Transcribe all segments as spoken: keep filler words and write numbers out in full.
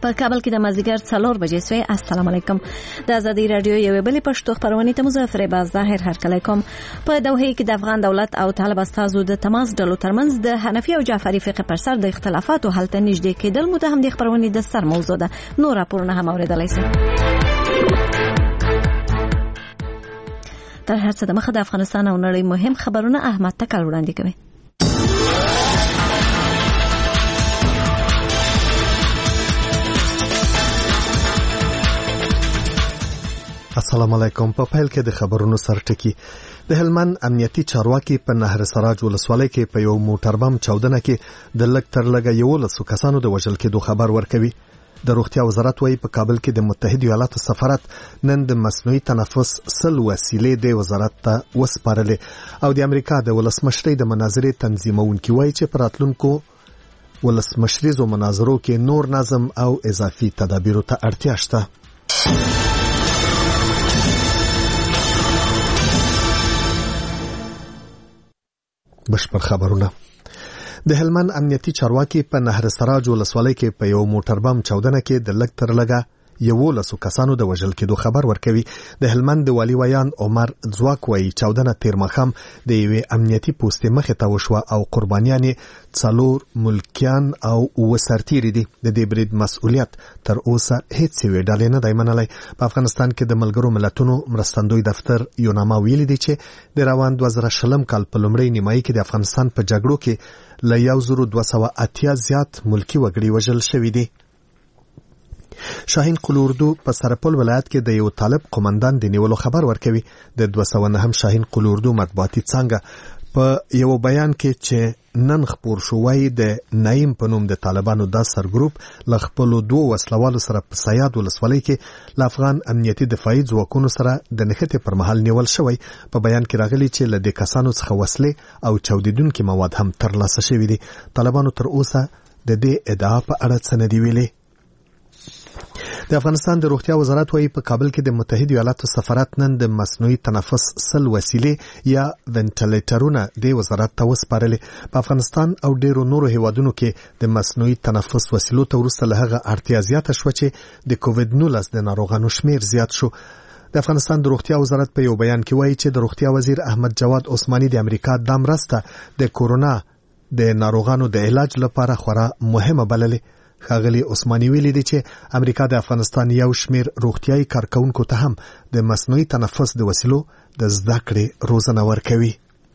په کابل کې د مازدیګر څلور بجې سوی. السلام علیکم. د ازادي رادیو یو بلې پښتو خبرونه ته مظفر باز ظاهر هرکلی کوم. په دوحه کې د افغان دولت او طالب استازو د تماس ډلو ترمنځ د حنفي او جعفری فقه پر سر د اختلافاتو حل ته نږدې کېدل متهم د خبرونه د سر موضوع ده. نور راپورونه هم اوریدلای شئ. تر هر څه د مخه د افغانستان او نړۍ مهم خبرونه احمد تکل وړاندې کوي. السلام علیکم. په پیل کې د خبرونو سرټکی. د هلمند امنیتي چارواکي په نهر سراج ولسوالۍ کې په یو موټر بم چاودنه کې د لږ تر لږه یولسو کسانو د وژل کېدو خبر ورکوي. د روغتیا وزارت وايي په کابل کې د متحده ایالاتو سفارت نن د مصنوعي تنفس سل وسیلې د وزارت ته وسپارلې او د امریکا د ولسمشرۍ د مناظرې تنظیمونکي وايي چې په راتلونکو ولسمشریزو مناظرو کې نور نظم او اضافي تدابیرو ته اړتیا شته. بشپړ خبرونه. د هلمند امنیتي چارواکي په نهر سراج ولسوالۍ کې په یو موټر بم چاودنه کې د لږ تر لږه یولسو کسانو د وژل کېدو خبر ورکوي. د هلمند د والي ویان عمر ځواک وايي چاودنه تیر ماښام د یوې امنیتي پوستې مخې ته وشوه او قربانیان څلور ملکیان او اووه سرتیري دي. د دې برید مسؤلیت تر اوسه هیڅ یوې ډلې نه دی منلی. په افغانستان کې د ملګرو ملتونو مرستندوی دفتر یوناما ویلي دی چې د روان دوه زره شلم کال په لومړۍ نیمایي کې د افغانستان په جګړو کې له یو زر دوه سوه اتیا زیات ملکي وګړي وژل شوي دي. شاهین قلوردو په سرپل ولایت کې د یو طالب قومندان د نیولو خبر ورکوي. د دوه سوه نهم شاهین قلوردو مطبوعاتي څانګه په یو بیان کې چې نن خپور شو وايي د نعیم په نوم د طالبانو دا سرګروپ له خپلو دوه وسلوالو سره په سیاد ولسوالۍ کې له افغان امنیتي دفاعي ځواکونو سره د نښتې پر مهال نیول شوی. په بیان کې راغلي چې له دې کسانو څخه وسلې او چاودیدونکي مواد هم ترلاسه شوي دي. طالبانو تر اوسه د دې ادعا په اړه څه نه دي ویلي. د افغانستان د روغتیا وزارت وايي په کابل کې د متحده ایالاتو سفارت نن د مصنوعي تنفس سل وسیلې یا وینټیلیټرونه د وزارت ته وسپارلې. په افغانستان او ډیرو نورو هیوادونو کې د مصنوعي تنفس وسیلو ته وروسته له هغه اړتیا زیاته شوه چې د کووډ نولس د ناروغانو شمیر زیات شو. د افغانستان د روغتیا وزارت په یو بیان کې وايي چې د روغتیا وزیر احمد جواد عثماني د امریکا د مرسته د کورونا د ناروغانو د علاج لپاره خورا مهمه بللې. ښاغلي عثماني ویلي دی چې امریکا د افغانستان یو شمیر روغتیايي کارکونکو ته هم د مصنوعي تنفس د وسیلو د زده کړې روزنه ورکوي.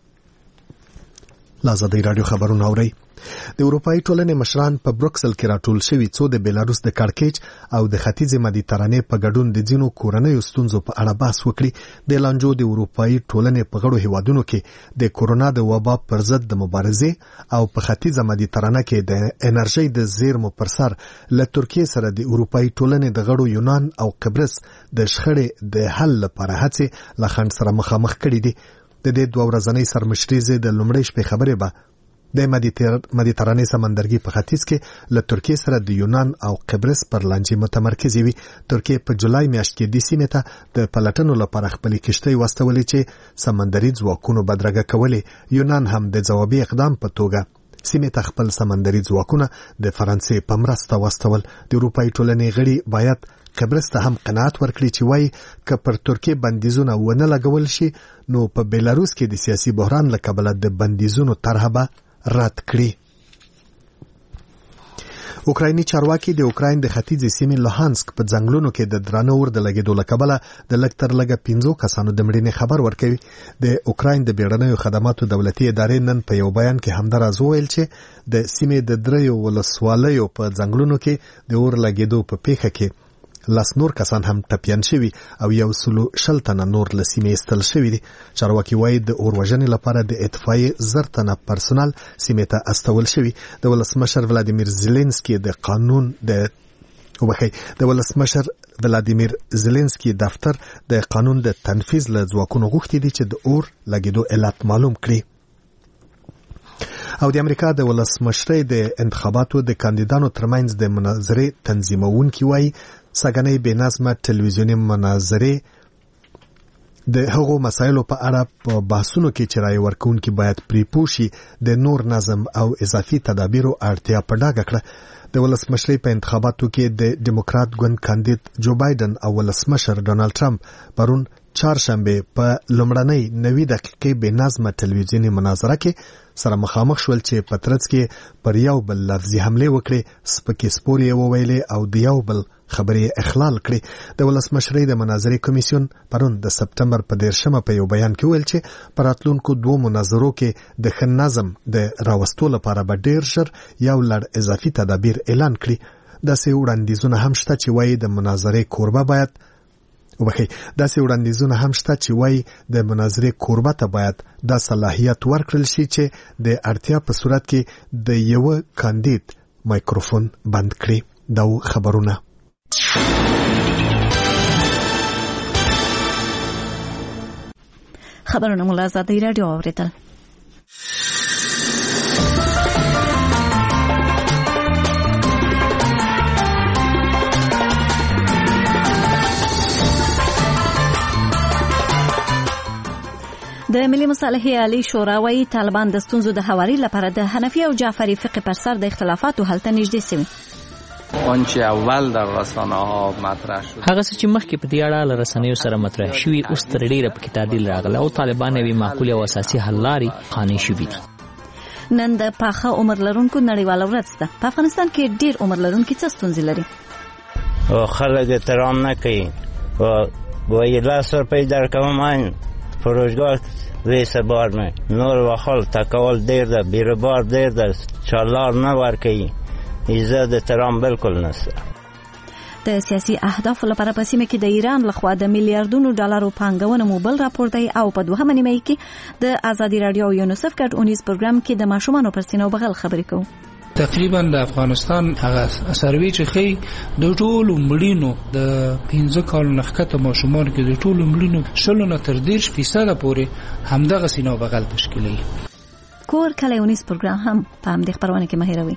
له ازادۍ راډیو خبرونه اورئ. د اروپایي ټولنې مشران په بروکسل کې راټول شوي څو د بیلاروس د کړکېچ او د ختیځې مدیترانې په ګډون د ځینو کورنیو ستونزو په اړه بحث وکړي. د لانجو د اروپایي ټولنې په غړو هیوادونو کې د کورونا د وبا پر ضد د مبارزې او په ختیځه مدیترانه کې د انرژۍ د زیرمو پر سر له ترکیې سره د اروپایي ټولنې د غړو یونان او قبرس د شخړې د حل لپاره هڅې له خنډ سره مخامخ کړي دي. د دې دوه ورځنۍ سرمشریزې د لومړۍ شپې خبرې به د مدیترانې سمندرګي په ختیځ کې له ترکیې سره د یونان او قبرس پر لانجې متمرکزې وي. ترکیې په جولای میاشت کې دې سیمې ته د پلټنو لپاره خپلې کشتۍ واستولې چې سمندري ځواکونو بدرګه کولې. یونان هم د ځوابي اقدام په توګه سیمې ته خپل سمندري ځواکونه د فرانسې په مرسته واستول. د اروپایي ټولنې غړي باید قبرس ته هم قناعت ورکړي چې وایي که پر ترکیې بندیزونه ونه لګول شي نو په بیلاروس کې د سیاسي بحران له کبله د بندیزونو طرحه به رد کړي. اوکرایني چارواکي د اوکراین د ختیځې سیمې لوهانسک په ځنګلونو کې د درانه اور د لګېدو له کبله د لږ تر لږه پنځو کسانو د مړینې خبر ورکوي. د اوکراین د بیړنیو خدماتو دولتي ادارې نن په یو بیان کې همداراز وویل چې د سیمې د دریو ولسوالیو په ځنګلونو کې د اور لګېدو په پیښه کې لاس نور کسان هم ټپیان شوي او یو سلو شل تنه نور له سیمې ایستل شوي دي. چارواکي وایي د اور وژنې لپاره د اطفائیې زر تنه پرسونل سیمې ته استول شوي. د ولسمشر ولادیمیر زيلنسکي د قانون د وبخي د ولسمشر ولادیمیر زيلنسکي دفتر د قانون د تنفيذ له ځواکونو غوښتي دي چې د اور لګېدو علت معلوم کړي. او د امریکا د ولسمشرۍ د انتخاباتو د کاندیدانو ترمنځ د مناظرې تنظیمونکي وایي سګنۍ بې نظمه ټلویزیوني مناظرې د هغو مسایلو په اړه په بحثونو کې چې رائے ورکوونکي باید پرې پوه شي د نور نظم او اضافي تدابیرو اړتیا په ډاګه کړه. د ولسمشرۍ په انتخاباتو کې د ډیموکرات ګوند کاندید جو بایدن او ولسمشر ډونالد ټرمپ پرون چهارشنبه په لومړنۍ نوي دقیقې بې نظمه ټلویزیوني مناظره کې سره مخامخ شول چې په ترڅ کې پر یو بل لفظي حملې وکړې، سپکې سپورې وویلې او د یو بل خبرې اخلال کړې. د ولسمشرۍ د مناظرې کمیسیون پرون د سپتمبر په دیرشمه په یو بیان کې ویل چې په راتلونکو دوو مناظرو کې د ښه نظم د راوستو لپاره به ډېر ژر یو لړ اضافي تدابیر اعلان کړي. داسې وړاندیزونه هم شته چې وایي د مناظرې کوربه باید وبخي داسې وړاندیزونه هم شته چې وایي د مناظرې کوربه ته باید دا صلاحیت ورکړل شي چې د اړتیا په صورت کې د یو کاندید مایکروفون بند کړي. دا خبرونه خبرونه مولا آزادی رادیو اوریدل. د ملي مصالحې عالی شورا وايي طالبان د ستونزو د هواري لپاره د حنفي او جعفری فقه پر سر د اختلافاتو حل ته نږدې شوي. آنچه اول در رسانه ها مطرح شد هغه څه چې مخکې په دې اړه له رسنیو سره مطرح شوي اوس تر ډیره پکې تعدیل راغلی او طالبان یوې معقولې او اساسي حل لارې قانع شوي دي. نن د پاخه عمر لرونکو نړیواله ورځ ده. په افغانستان کې ډیر عمر لرونکي څه ستونزې لري؟ او خلک احترام نه کوي و وایي لاس روپۍ درکوم من فروشگاه ویسه بار می نور و خال تکول دیر ده بیربار دیر ده چالار نه ورکی عزت احترام بالکل نسته. د سیاسي اهدافو لپاره په سیمه کې د ایران لخوا د میلیارډونو ډالرو پانګونه موبل راپور دی او په دوهمه نیمه کې د آزادي رادیو او یونیسف ګډ اونیز پروګرام کې د ماشومانو پر سینو بغل خبرې کوو. تقریبا د افغانستان هغه سروي چې خي د ټولو مړینو د پنځه کال نخکته ماشومان کې د ټولو مړینو شلو نه تر دېرش فیصد پورې همدغه سینو بغل تشکیلي. کور کله اونیز پروګرام هم په همدې خبرونه کې مهیروي.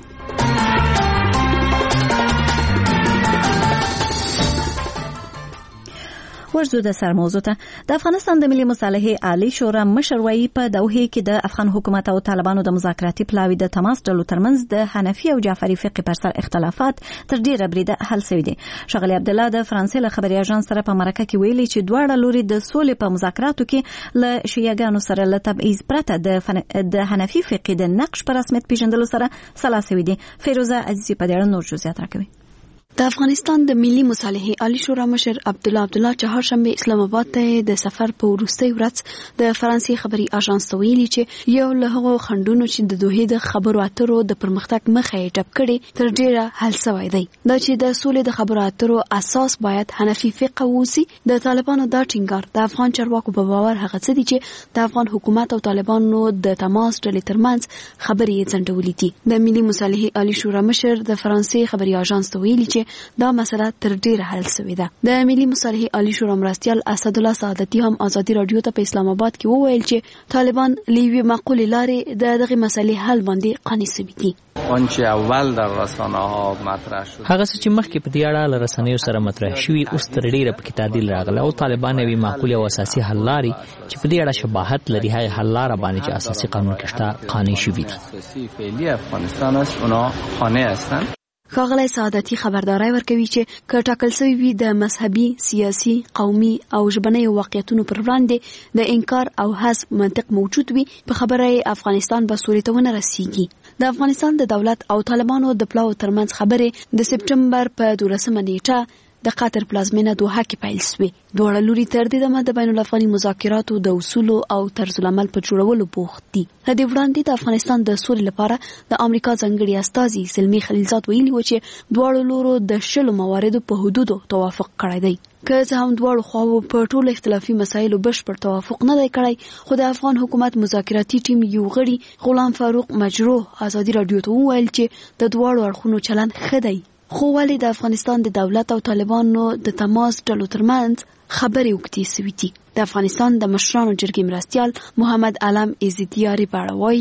ورځو د سر موضوع ته د افغانستان د ملي مصالحې عالی شورا مشر وايي په دوحه کې د افغان حکومت او طالبانو د مذاکراتي پلاوي د تماس ډلو ترمنځ د حنفي او جعفری فقه پر سر اختلافات تر ډیره بریده حل شوي دي. شغلی عبد الله د فرانسې له خبري اژانس سره په مرکه کې ویلي چې دواړه لوري د سولې په مذاکراتو کې له شیعاګانو سره له تبعیض پرته د د حنفي فقه د نقش پر رسمیت پیژندلو سره سلا شوي دي. فیروزه عزیزی په دې اړه نور جزئیات راکوي. د افغانستان د ملي مصالحې عالی شورا مشر عبد الله عبد الله چهارشنبه اسلام آباد ته د سفر په وروستي ورځ د فرانسې خبري اژانس ته ویلي چې یو له هغو خندونو چې د دوه د خبرو اترو د پرمختګ مخه یې ټپ کړي تر ډیره حل شوی دی. دا چې د سولې د خبرو اترو اساس باید حنفي فقه ووسی. د طالبانو دا ټینګار د افغان چارواکو په باور هغه څه دي چې د افغان حکومت او طالبانو د تماس ډلې ترمنځ خبرې یې ځنډولې دي. د ملي مصالحې عالی شورا مشر د فرانسې خبري اژانس ته ویلي چې دا مسله تر ډیره حل شوې ده. د ملي مصالحې عالی شورا مرستیال اسد الله سعادتي هم آزادي رادیو ته په اسلام آباد کې وویل چې طالبان لیوی معقول لارې د دغه مسلې حل باندې قانع شوي دي. آنچه اول در رسانه ها مطرح شد هغه څه چې مخکې په دې اړه له رسنیو سره مطرح شوي اوس تر ډیره پکې تعدیل راغلی او طالبان یوې معقول او اساسي حل لارې چې په دې اړه شباهت لري هغه حل لاره باندې چې اساسي قانون کې شته قانع شوي دي. اساسی فعلی افغانستان است اونا قانع هستند. ښاغلی سعادتي خبرداري ورکوي چې که ټاکل شوی وي د مذهبي، سیاسي، قومي او ژبنیو واقعیتونو پر وړاندې د انکار او حذف منطق موجود وي په خبره افغانستان به سولې ته ونه رسیږي. د افغانستان د دولت او طالبانو د پلاو ترمنځ خبرې د سپټمبر په دولسمه نیټه د قطر پلازمینه دوحه کې پیل شوې. دواړه لوري تر دې دمه د بین الافغاني مذاکراتو د اصولو او طرز العمل په جوړولو بوخت دي. د دې وړاندې د افغانستان د سولې لپاره د امریکا ځانګړي استازي سلمي خلیلزاد ویلي و چې دواړو لورو د شلو مواردو په حدودو توافق کړی دی. که څه هم دواړو خواو په ټولو اختلافي مسایلو بشپړ توافق نه دی کړی، خو د افغان حکومت مذاکراتي ټیم یو غړي غلام فاروق مجروح آزادي رادیو ته وویل چې د دواړو اړخونو چلند ښه دی، خو ولې د افغانستان د دولت او طالبانو د تماس ډلو ترمنځ خبرې وکړې سوي دي. د افغانستان د مشرانو جرګې مرستیال محمد علم عزتیاري په اړه وایي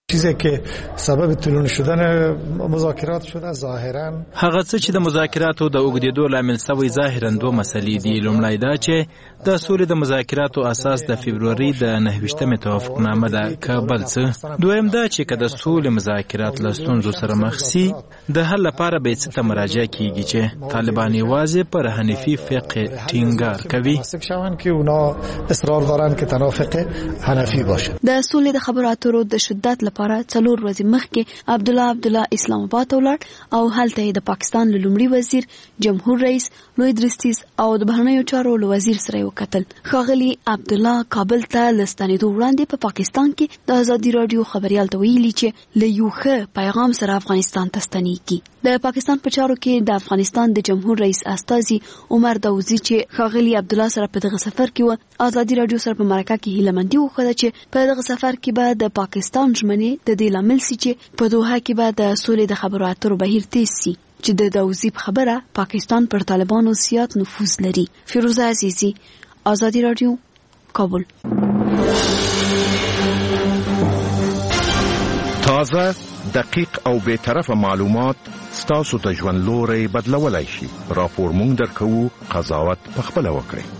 چیزی که سبب طولانی شدن مذاکرات شده ظاهرا هغه څه چې د مذاکراتو د اوږدېدو لامل شوی ظاهرا دوه مسلې دي. لومړی دا چې د سولې د مذاکراتو اساس د فبروري د نهه ویشتمې توافقنامه ده، که بل څه. دویم دا چې که د سولې مذاکرات له ستونزو سره مخ سي، د حل لپاره به څه ته مراجعه کیږي چې طالبان یوازې پر حنفي فقه ټینګار کوي که اونا اصرار دارن که تنها فقه حنفی باشه. د سولې د خبرو اترو د شدت لپاره څلور ورځې مخکې عبدالله عبدالله اسلام آباد ته ولاړ او هلته یې د پاکستان له لومړي وزیر، جمهور رئیس لوید درستیز او د بهرنیو چارو له وزیر سره وکتل. ښاغلي عبدالله کابل ته له ستنېدو وړاندې په پاکستان کې د ازادي راډیو خبریال ته ویلي چې له یو ښه پیغام سره افغانستان ته ستنېږي. د پاکستان په چارو کې د افغانستان د جمهور رئیس استازي عمر داوودزي چې ښاغلي عبدالله سره په دغه سفر کې و، ازادي راډیو سره په مرکه کې هیلهمندي وښوده چې په دغه سفر کې به د پاکستان ژمنې د دې لامل سي چې په دوحه کې به د سولې د خبرو اترو بهیر تیز سي، چې د داوودزي په خبره پاکستان پر طالبانو زیات نفوذ لري. فیروزه عزیزی، ازادي راډیو، کابل. تازه، دقیق او بے طرفه معلومات ستاسو ته ژوند لوري بدلولای شي. راپور مونږ درکو، قضاوت پخپله وکړئ.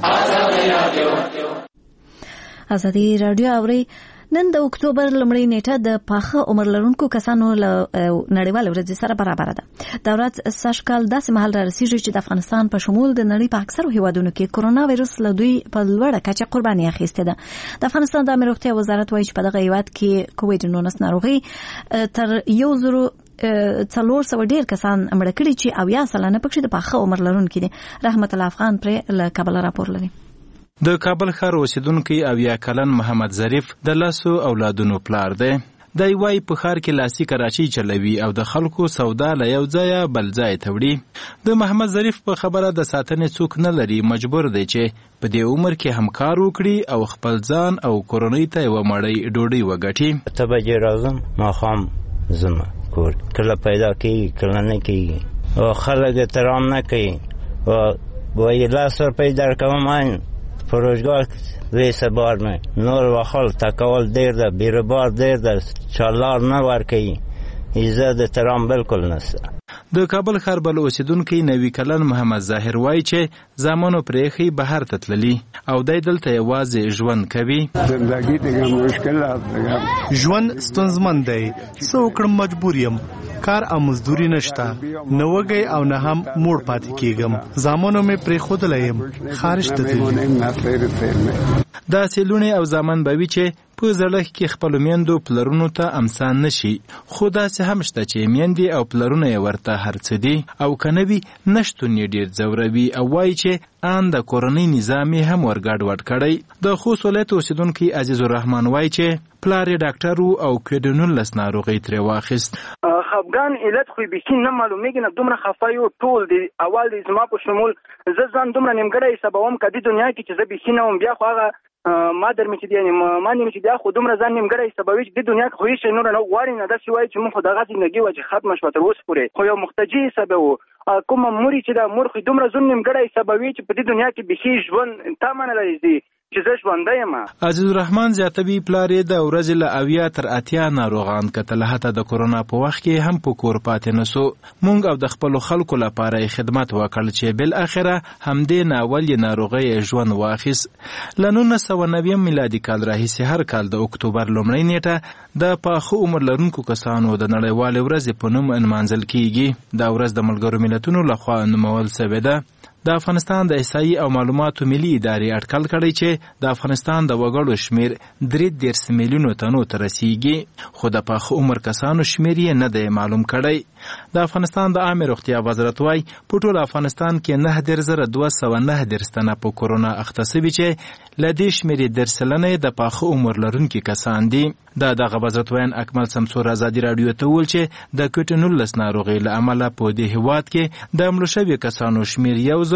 ازادي راډیو اوري. نن د اکتوبر لمړۍ نیټه د پاخه عمر لرونکو کسانو له نړیوال ورځ سره برابر ده. دا ورځ سږکال داسې مهال را رسیږي چې د افغانستان په شمول د نړۍ په اکثرو هیوادونو کې کرونا وایرس له دوی په لوړه کچه قرباني اخیسته ده. د افغانستان د عامه روغتیا وزارت وایي چې په دغه هیواد کې کووډ نولس ناروغي تر یو زرو څلور سوه ډیر کسان مړه کړي چې اویا سلنه پکې د پاخه عمر لرونکي دي. رحمت الله افغان پر له کابل راپور لري. د کابل ښار اوسیدونکی اویا کلن محمد ظریف د لاسو اولادونو پلار دی. دی وايي په ښار کې لاسي کراچۍ چلوي او د خلکو سودا له یو ځایه بل ځای ته وړي. د محمد ظریف په خبره د ساتنې څوک نه لري، مجبور دی چې په دې عمر کې هم کار وکړي او خپل ځان او کورنۍ ته یوه مړۍ ډوډۍ وګټي. اته بجې راځم، ماښام ځم کور، کله پیدا کېږي کله نه کېږي او خلک احترام نه کوي. وایي لس روپۍ درکوم، فروشگاه ویسه بار می نور و خال تکال دیر ده، بیربار دیر ده، چالار نه ورکی، عزت احترام بالکل نسته. د کابل ښار بل اوسیدونکی نوي کلن محمد ظاهر وایي چې زامنو پرېښی بهر ته تللي او دی دلته یوازې ژوند کوي. زندگی دیگه مشکلات دیگه ژوند ستونزمن دی، څه وکړم مجبور یم، کار او مزدوري نشته، نه وږی او نه هم موړ پاتې کېږم. زامنو مې پرېښودلی یم، خارج ته تللي. داسې لوڼې او زامن به وي چې په زړښت کې خپلو میندو پلرونو ته امسان نشي، خو داسې هم شته چې میندې او پلرونه یې ورته هر څه دي او که نه وي نشتون یې ډېر ځوروي او وایي چې ان د کورنۍ نظام یې هم ورګډوډ کړی. د خوست ولایت اوسیدونکی عزیز الرحمن وایي چې پلار یې ډاکټر و او کووډ نولس ناروغۍ ترې واخیست. خفګان علت خو بیخي نه معلومیږي، نه دومره خفه یو ټول دی. اول دی زما په شمول زه ځان دومره نیمګړی حسابوم که دې دنیا کې چې زه بیخي نه وم، بیا خو هغه ما در مې چې دی ما نیم چې بیا خو دومره ځان نیمګړی حسابوي چې دې دنیا کې خو هېڅ شی نور نه غواړي نه. داسې وایي چې مونږ خو دغه زندګي وه چې ختمه شوه تر اوسه پورې، خو یو محتجي حسابوو. کومه مور چې دا مور خو دومره زون نیمګړی حسابوي چې په دې دنیا کې بیخي ژوند تا منلی دی چې زه ژوندی یم. عزیز الرحمن زیاتوي پلار یې د ورځې له اویا تر اتیا ناروغان کتل، حتی د کرونا په وخت کې هم په کور پاتې نسو. مونږ او د خپلو خلکو لپاره یې خدمت وکړ چې بالاخره همدې ناول یې ناروغۍ ژوند واخیست. له نولس سوه نویم میلادي کال راهیسې هر کال د اکتوبر لومړۍ نیټه د پاخه عمر لرونکو کسانو د نړیوالې ورځې په نوم نمانځل کیږي. دا ورځ د ملګرو ملتونو لخوا نومول شوې ده. د افغانستان د احصایې او معلوماتو ملي ادارې اټکل کړی چې د افغانستان د وګړو شمیر درې دېرش میلیونو تنو ته رسیږي، خو د پاخه عمر کسانو شمیر یې نه دی معلوم کړی. د افغانستان د عامه روغتیا وزارت وایي په ټول افغانستان کې نهه دېرش زره دوه سوه نهه دېرش تنه په کرونا اخته سوي چې له دې شمیر یې دېرش سلنه د پاخه عمر لرونکي کسان دي. د دغه وزارت ویان اکمل سمسور ازادي راډیو ته وویل چې د کووډ نولس ناروغۍ له امله په دې هېواد کې د مړو شویو کسانو شمیر یو زر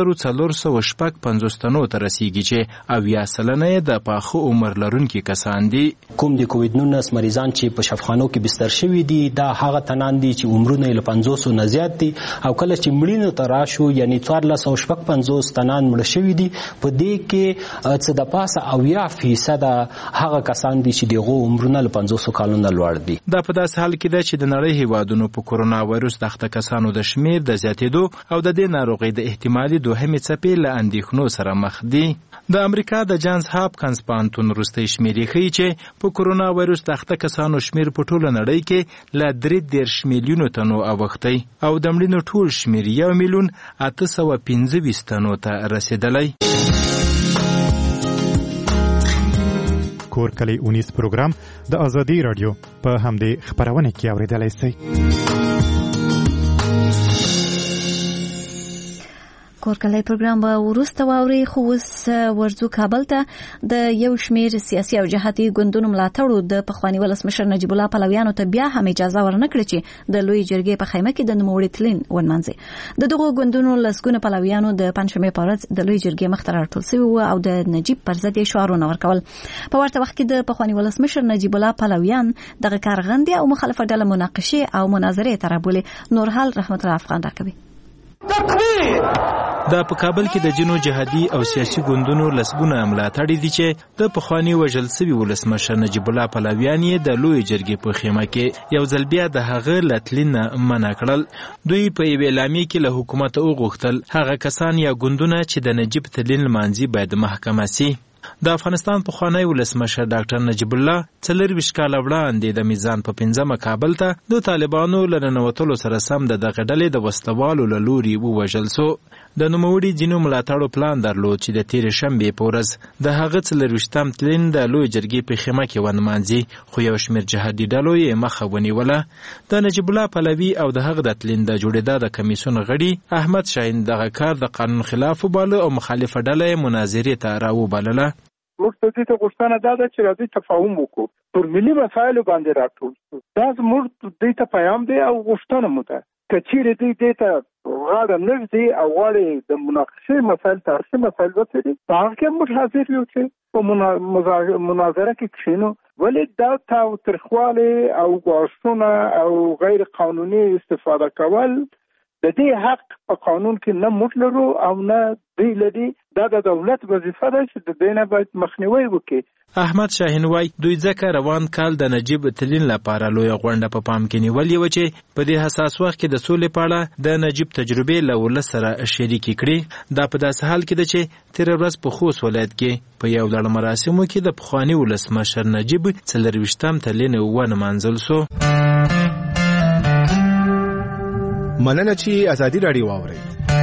زره څلور سوه شپږ پنځوس تنو ته رسیږي چې اویا سلنه یې د پاخه عمر لرونکي کسان دي. کوم د کووډ نولس مریضان چې په شفاخانو کې بستر شوي دي دا هغه تنان دي چې عمرونه یې له پنځوسو نه زیات دي او کله چې مړینو ته راشو یعنی څوارلس سوه شپږ پنځوس تنان مړه شوي دي په دې کې څه د پاسه اویا فیصده هغه کسان دي چې دغه عمرونه له پنځوسو کالونو لوړ دي. دا په داسې حال کې ده چې د نړۍ هیوادونو په کورونا وایرس د اخته کسانو د شمیر د زیاتېدو او د دې ناروغۍ د احتمالي دوهمې څپې له اندېښنو سره مخ دي. د امریکا د جانز هاپکنز پوهنتون وروستۍ شمیرې ښیي چې په کورونا وایرس د اخته کسانو شمیر په ټوله نړۍ کې له درې دېرش میلیونو تنو اوښتی او د مړینو ټول شمیر یو میلیون اته سوه پنځه ویشت تنو ته رسېدلی. کور کلی اونیس پروګرام د ازادي رادیو په همدې خبرونه کې اوریدلای شئ. کور کلی پروګرام به وروسته واوري خو اوس ورځو کابل ته د یو شمیر سیاسي او جهاتي ګوندونو ملاتړو د پخواني ولسمشر نجیب الله پلویانو ته بیا هم اجازه ورنکړه چې د لوی جرګې په خیمه کې د نوموړي تلین ونمانځي. د دغو ګوندونو لسګونه پلویانو د پنځشنبې په ورځ د لوی جرګې مخ ته راټول شوي وو او د نجیب پر ضد یې شعارونه ورکول. په ورته وخت کې د پخواني ولسمشر نجیب الله پلویان دغه کارغندي او مخالفه ډله مناقشې او مناظرې ته رابولي. نورحال رحمت الله افغان راکوي. دا په کابل کې د جنو جهادي او سیاسي ګوندونو لسګونه ملاتړي دي چې د پخواني وژل سوي ولسمشر نجیب الله پلویان یې د لوی جرګې په خیمه کې یو ځل بیا د هغه له تلین منع کړل. دوی په یوې اعلامیې کې له حکومته وغوښتل هغه کسان یا ګوندونه چې د نجیب تلین لمانځي باید محکمه سي. د افغانستان پخوانی ولسمشر ډاکټر نجیب الله څلرویشت کاله وړاندې د میزان په پنځمه کابل ته د طالبانو له ننوتلو سره سم د دغه ډلې د وسوالو له لوري ووژل سو. د نوموړي ځینو ملاتړو پلان درلود چې د تېرې شنبې په ورځ د هغه څلرویشتم تلین د لوی جرګې په خیمه کې ونمانځي خو یو شمېر جهادي ډلو یې مخه ونیوله. د نجیب الله پلوي او د هغه د تلین د جوړېدا د کمیسیون غړي احمد شاهین دغه کار د قانون خلاف وباله او مخالفه ډله یې مناظرې ته راوبلله. موږ ته دې ته غوښتنه دا ده چې راځي تفاهم وکړو پر ملي مسایلو باندې راټول شو. دا زموږ دې ته پیام دی او غوښتنه مو ده که چیرې دې دې ته غاړه نه ږدي او غواړي د مناقشې مسایل تاریخي مسایل وڅېړي په هغه کې موږ حاضر یو چې په مناظره کې کښېنو. ولې دا تاوتریخوالی او ګواښونه او غیر قانوني استفاده کول د دې حق په قانون کې نه موږ لرو او نه دوی لري. دا د دولت وظیفه ده چې د دې نه باید مخنیوی وکړي. احمد شاهین وای دوی ځکه روان کال د نجیب تلین لپاره لویه غونډه په پام کې نیولې وه چې په دې حساس وخت کې د سولې په اړه د نجیب تجربې له ولس سره شریکې کړي. دا په داسې حال کې ده چې تېره ورځ په خوست ولایت کې په یو لړ مراسمو کې د پخواني ولسمشر نجیب څلرویشتم تلین ونمانځل سو. مننه چې ازادي راډیو واورئ.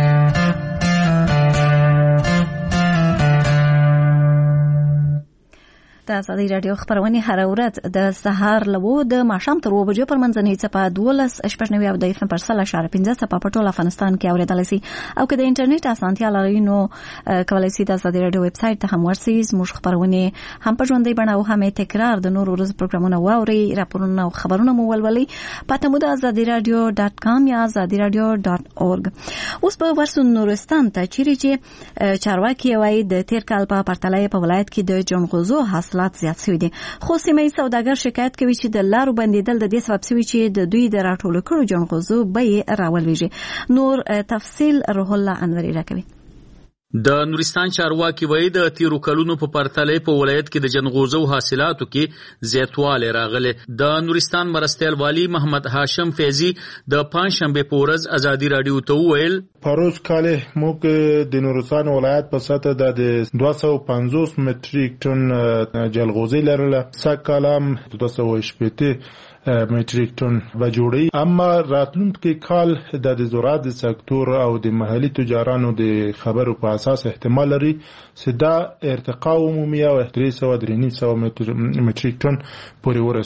د ازادي راډیو خبرونه هر ورځ د سهار لوو د ماښام تر اوه بجو پر منځنۍ څپه دولس شپږ نوي او د اف ام پر سل اشاره پنځه څپه په ټول افغانستان کې اورېدلی سي او که د انټرنیټ اسانتیا لرئ نو کولی سئ د ازادي راډیو ویب سایټ ته هم ورسئ. زموږ خبرونه هم په ژوندۍ بڼه او هم تکرار د نورو ورځو پروګرامونه واورئ. راپورونه او خبرونه مو ولولئ. پته مو د ازادي راډیو ډاټ کام یا ازادي راډیو ډاټ اورګ. اوس به ورسو نورستان ته چیرې چې چارواکي وایي د تیر کال په پرتله په ولایت کې د جنغوزو حاصلات زیات شوي دي خو سیمه ییز سوداګر شکایت کوي چې د لارو بندیدل د دې سبب شوي چې د دوی د راټولو کړو جنغوزو بیې راولویږي. نور تفصیل روح الله انوري راکوي. د نورستان چارواکي وایي د تیرو کلونو په پرتله په ولایت کې د جنغوزو حاصلاتو کې زیاتوالی راغلی. د نورستان مرستیال والی محمد هاشم فیضي د پنجشنبې په ورځ ازادي راډیو ته وویل پروس کال موږ د نورستان ولایت په سطح د دوه سوه پنځوس متریک ټن جلغوزي لرله. سږ کال هم دوه سوه شپېته متریک ټن به جوړي. اما راتلونکي کال د زراعت سکتور او د محلي تجارانو د خبرو په اساس احتمال لري چې دا ارتقا عمومي او درې سوه درې نیم سوه متریک ټن پورې ورسیږي.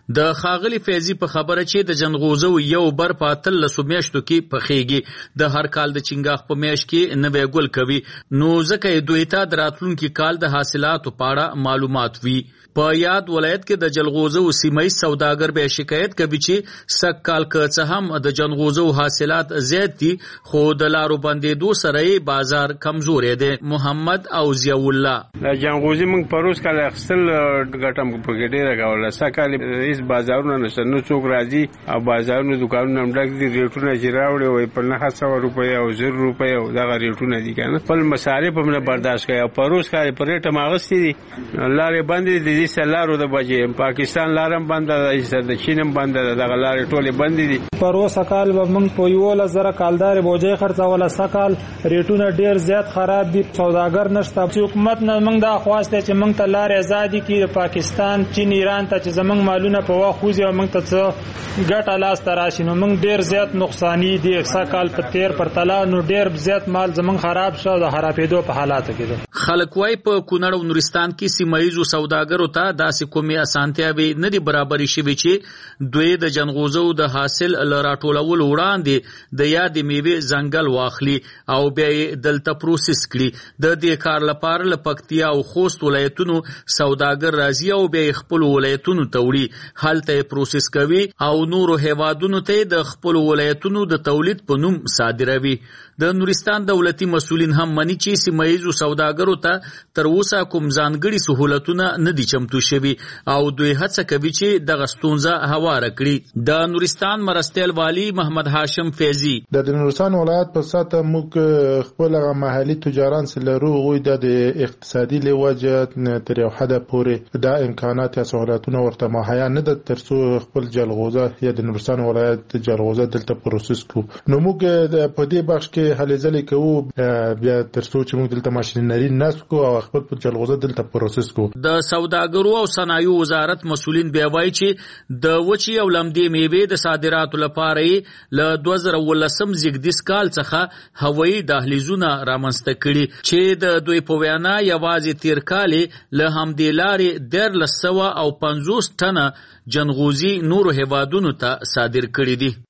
د خاغلی فیضی په خبره چې د جنغوزو یو بر په اتل لسو میاشتو کې پخېږي د هر کال د چنګاخ په میاشت کې نوې ګل کوي نو ځکه دوی ته د راتلونکي کال د حاصلاتو په اړه معلومات وي. په یاد ولایت کې د جلغوزو سیمې سوداګر به شکایت کوي چې سږ کال که څه هم د جنغوزو حاصلات زیات دي خو د لارو بندېدو سره یې بازار کمزوری دی. محمد او ضیاء الله د جنغوزي موږ پروس کال اخیستل ګټم په کې ډېره کوله سږ کال هېڅ بازارونه نشته نو څوک راځي او بازارونو دوکانونه هم ډک دي ریټونه چې راوړي وایي په نهه سوه روپۍ او زر روپۍ او دغه ریټونه دي که نه خپل مصارف هم نه برداشت کوي او پروس کال په ریټ هم اخیستې دي لارې بندې دي دې لارو د بجې پاکستان لارم بنده ده د چین هم بنده ده دغه لارې ټولې بندې دي. پروسه کال به موږ په یولس زره کالدارې بوجۍ خرڅوله سږ ریټونه ډېر زیات خراب دي سوداګر نشته. چې حکومت نه موږ دا خواست دی چې موږ ته لارې ازادي کړي د پاکستان چین ایران ته چې زموږ مالونه په وخت وځي او موږ ته څه ګټه لاسته راشي نو موږ ډېر زیات نقصاني دي سږ کال په تیر پرتله نو ډېر زیات مال زموږ خراب شو د خرابېدو په حالاتو کې ده. خلک وایي په کونړ او نورستان کې سیمه ییزو سوداګرو ته داسې کومې اسانتیاوې نه دي برابرې شوې چې دوی د جنغوزو د حاصل له راټولولو وړاندې د یادې میوې ځنګل واخلي او بیا یې دلته پروسس کړي. د دې کار لپاره له پکتیا او خوست ولایتونو سوداګر راځي او بیا یې خپلو ولایتونو ته وړي هلته یې پروسس کوي او نورو هیوادونو ته د خپلو ولایتونو د تولید په نوم صادروي. د نورستان دولتي مسؤلین هم مني چې سیمه ییزو سوداګرو ته تر اوسه کوم ځانګړي سهولتونه نه دي چمتو شوي او دوی هڅه کوي چې دغه ستونزه هواره کړي. د نورستان مرستیال والی محمد هاشم فیضی د نورستان ولایت په ساته موږ خپل محلي تجاران سره غوي د اقتصادي لوجه تر یو حد پورې د امکانات یا سہولتونه ورته مهیا نه د ترڅو خپل جلغوزه یا د نورستان ولایت جلغوزه دلته پروسس کو نو موږ په دې بخش کې هلې ځلې کوو بیا ترڅو چې موږ دلته ماشینري نصب کو او خپل په جلغوزه دلته پروسس کو. د سوداګرو او صنایعو وزارت مسؤلین بیا وایي چې د وچې او لمدې میوې د صادراتو لپاره یې له دوه زره اوولسم زیږدیز کال څخه هوایي دهلیزونه رامنځته کړي چې د دوی په وینا یوازې تیر کال له همدې لارې دیارلس سوه او پنځوس ټنه جنغوزي نورو هیوادونو ته صادر کړي دي.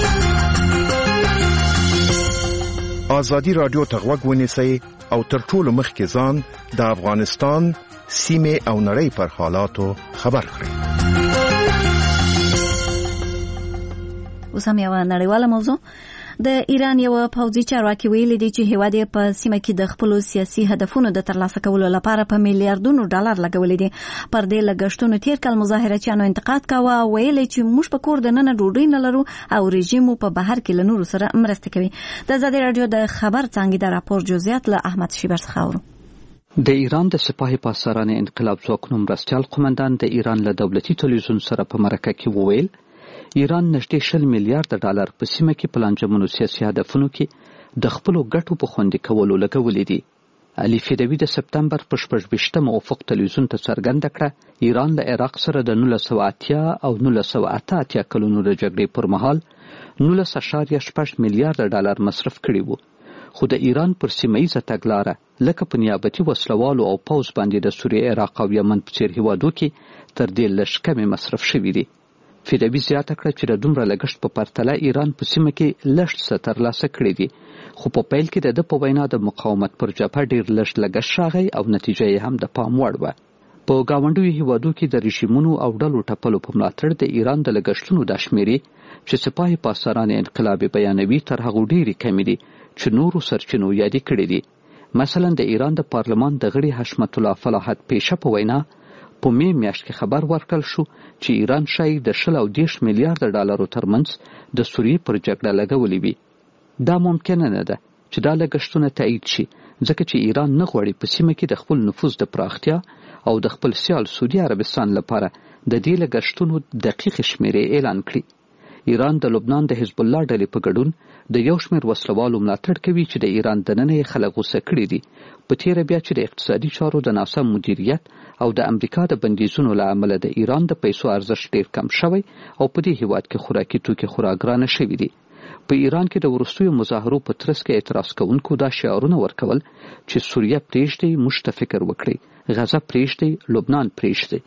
آزادی رادیو ته غوږ ونیسئ او تر ټولو مخکې ځان د افغانستان سیمې او نړۍ پر حالاتو خبر کړئ. اوس هم یوه نړیواله موضوع. د ایران یو پوځي چارواکي ویلي دی چې هیواد یې په سیمه کې د خپلو سیاسي هدفونو د ترلاسه کولو لپاره په میلیارډونو ډالر لګولي دي. پر دې لګښتونو تیر کال مظاهرچیانو انتقاد کاوه او ویلي چې موږ په کور دننه ډوډۍ نه لرو او رژیم په بهر کې له نورو سره مرسته کوي. د ازادي راډیو د خبر څانګې د راپور جزئیات له احمد شیبر څخه اورو. د ایران د سپاه پاسداران انقلاب ځواکونو مرستیال قومندان د ایران له دولتي تلویزیون سره په مرکه کې وویل ایران نږدې شل میلیارډ ډالر په سیمه کې په لانجمنو سیاسي هدفونو کې د خپلو ګټو په خوندي کولو لګولي دي. علي فیدوي د سپتمبر په شپږ ویشتمه افق تلویزیون ته څرګنده کړه ایران له عراق سره د نولس سوه اتیا او نولس سوه اته اتیا کلونو د جګړې پر مهال نولس اعشاریه شپږ میلیارډ ډالر مصرف کړي وو خو د ایران پر سیمه ییزه تګلاره لکه په نیابتي وسلوالو او پوځ باندې د سوریې عراق او یمن په څیر هیوادو کې تر دې لږ کمې مصرف شوي دي. فیدوي زیاته کړه چې د دومره لګښت په پرتله ایران په سیمه کې لږ څه ترلاسه کړي دي خو په پیل کې د ده په وینا د مقاومت پر جبهه ډېر لږ لګښت راغی او نتیجه یې هم د پام وړ وه. په ګاونډیو هیوادو کې د رژیمونو او ډلو ټپلو په ملاتړ د ایران د لګښتونو دا شمیرې چې سپاه پاسداران انقلاب بیانوي تر هغو ډېرې کمې دي چې نورو سرچینو یادې کړي دي. مثلا د ایران د پارلمان د غړي حشمت الله فلاحت پیشه په وینا په می میاشت کې خبر ورکړل شو چې ایران شاید د شل او دېرش میلیارډ ډالرو ترمنځ د سوریې پر جګړه لګولې وي. دا ممکنه نه ده چې دا لګښتونه تایید شي ځکه چې ایران نه غواړي په سیمه کې د خپل نفوذ د پراختیا او د خپل سیال سعودي عربستان لپاره د دې لګښتونو دقیق شمیرې اعلان کړي. ایران د لبنان د حزب الله ډلې په ګډون د یو شمېر وسلوالو ملاتړ کوي چې د ایران دننه یې خلک غوسه کړي دي په تیره بیا چې د اقتصادي چارو د ناسم مدیریت او د امریکا د بندیزونو له امله د ایران د پیسو ارزښت ډېر کم شوی او په دې هیواد کې خوراکي توکي خورا ګرانه شوي دي. په ایران کې د وروستیو مظاهرو په ترڅ کې اعتراض کوونکو دا شعارونه ورکول چې سوریه پرېږدئ موږ ته فکر وکړئ غزه پرېږدئ لبنان پرېږدئ.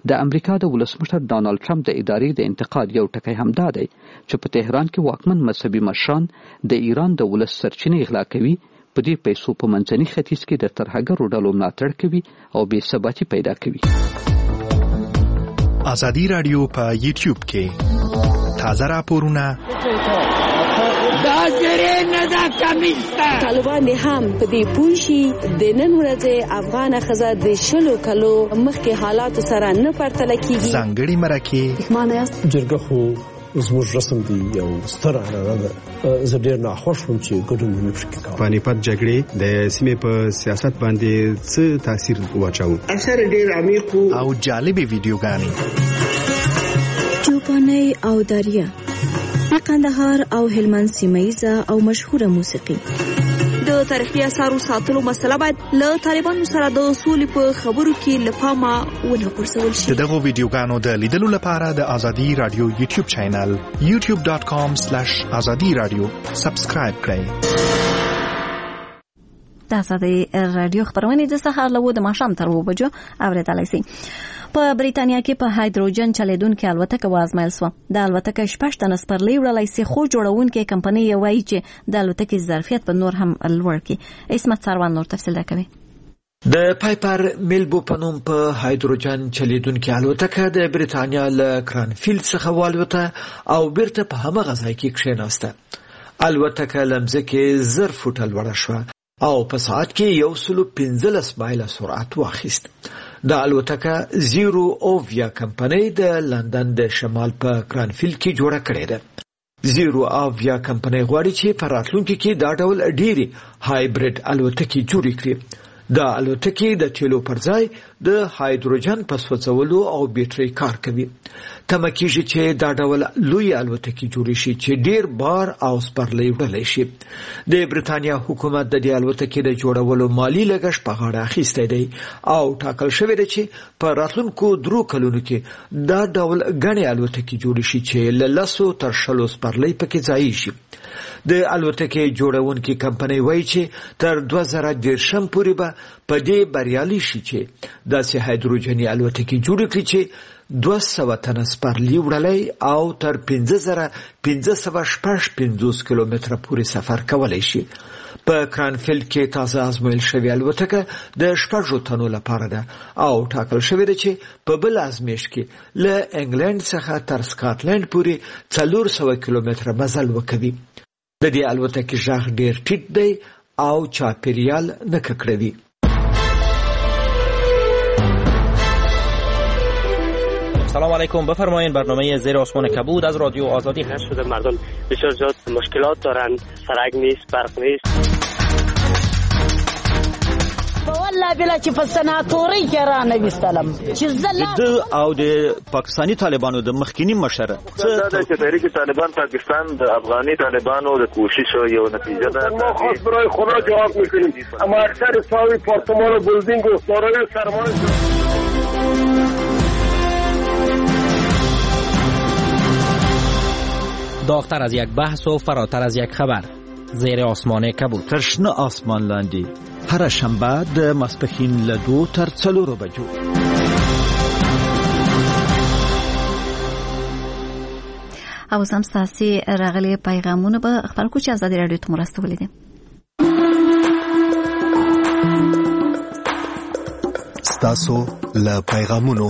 د امریکا د ولسمشر ډانلډ ټرمپ د ادارې د انتقاد یو ټکی هم دا دی چې په تهران کې واکمن مذهبي مشران د ایران د ولس سرچینې غلا کوي، په دې پیسو په منځني ختیځ کې د ترهګرو ډلو ملاتړ کوي او بې ثباتي پیدا کوي. ازادي راډیو په یوټیوب کې تازه راپورونه دا زری نه دا کمیستا طالبان هم په دې پوښي د نن ورځې افغان خزه د شلو کلو مخکې حالات سره نه پرتله کیږي. ځانګړي مرکه معنی جرګه خو زموږ رسم دی یو ستر عنعنه ده. زه ډېر ناخوښ وم چې ګډون ونه شي کوي. پانیپت جګړې د سیمې په سیاست باندې څه تاثیر واچاوه؟ اثر ډېر عمیق او جالبې ویډیوګانې، چوپانۍ او دریا، قندهار او هلمند سیمه او مشهوره موسیقي. د تاریخي اثارو ساتلو مسله باید له طالبانو سره د سولې په خبرو کې له پامه ونه غورځول شي. دغه ویډیوګانو د لیدلو لپاره د ازادي رادیو یوټیوب چینل یوټیوب ډاټ کام سلیش ازادي رادیو سبسکرایب کړئ. د ازادي رادیو خبرونه د سهار له د ماښام تر اوه بجو اوریدلای شئ. په بریتانیا کې په هایدروجن چلیدونکې الوتکه وازمایل شوه. د الوتکه شپږ تنه سپرلي وړلای شي، خو جوړونکې کمپنۍ وایي چې د الوتکې ظرفیت به نور هم لوړ کړي. اسمت سروان نور تفصیل راکوي. د پایپر میلبو په نوم په هایدروجن چلیدونکې الوتکه د بریتانیا له کرانفیلد څخه والوته او بیرته په همغه ځای کې کښېناسته. الوتکه له مځکې زر فوټه لوړه شوه او په ساعت کې یو سلو پنځلس مایله سرعت واخیست. د الوتکه زیرو اوویا کمپنۍ د لندن د شمال په کرانفیلد کې جوړه کړې ده. زیرو اوویا کمپنۍ غواړي چې په راتلونکي کې دا ډول ډېری هایبرید الوتکې جوړې کړي. د الوتکې د تیلو پر ځای د هایدروجن په سوځولو او بیټرۍ کار کوي. تمه کېږي چې دا ډول لوی الوتکې جوړې شي چې ډېر بار او سپرلي وړلی شي. د بریتانیا حکومت د دې الوتکې د جوړولو مالی لګښت په غاړه اخیستی دی او ټاکل شوی دی چې په راتلونکو درو کلونو کې دا ډول ګڼې الوتکې جوړې شي چې له لسو تر شلو سپرلي پکې ځایي شي. د الوتکې جوړونکې کمپنۍ وایي چې تر دوه زره دېرشم پورې به په دې بریالي شي چې داسې هایدروجني الوتکې جوړې کړي چې دوه سوه تنه سپرلي وړلی او تر پنځه زره پنځه سوه شپږ پنځوس کیلومتره پورې سفر کولی شي. په کرانفیلد کې تازه ازمویل شوې الوتکه د شپږو تنو لپاره ده او ټاکل شوی ده چې په بل ازمایښت کې له انګلند څخه تر سکاټلند پورې څلور سوه کیلومتره مزل وکوي. د دې الوتکې غږ ډېر ټیټ دی او چاپیریال نه ککړوي. سلام علیکم، بفرمایید. برنامه زیر آسمان کبود از رادیو آزادی هست. شده مردم بسیار زیاد مشکلات دارن، سرک نیست، برق نیست. والله بلا چې په سناتوري کې را نه وستلم چې زله د او د پاکستانی طالبانو د مخکینی مشر څه د تحریک طالبان پاکستان د افغاني طالبانو د کوشش یو نتیجه ده. ما خاص برای خدا جواب میکنیم، اما اکثر ساوی پارتمان و بلدینگ و سارای سرمایه داغتر از یک بحث و فراتر از یک خبر. زیر آسمان کبود، ترشنه آسمان لاندې هر شنبه د ماسپښین له دوو تر څلورو بجو. او سم ستاسي راغلي پیغامونه به خبر کو چې ازادي رادیو ته مرسته ولیدي. ستاسو له پیغامونو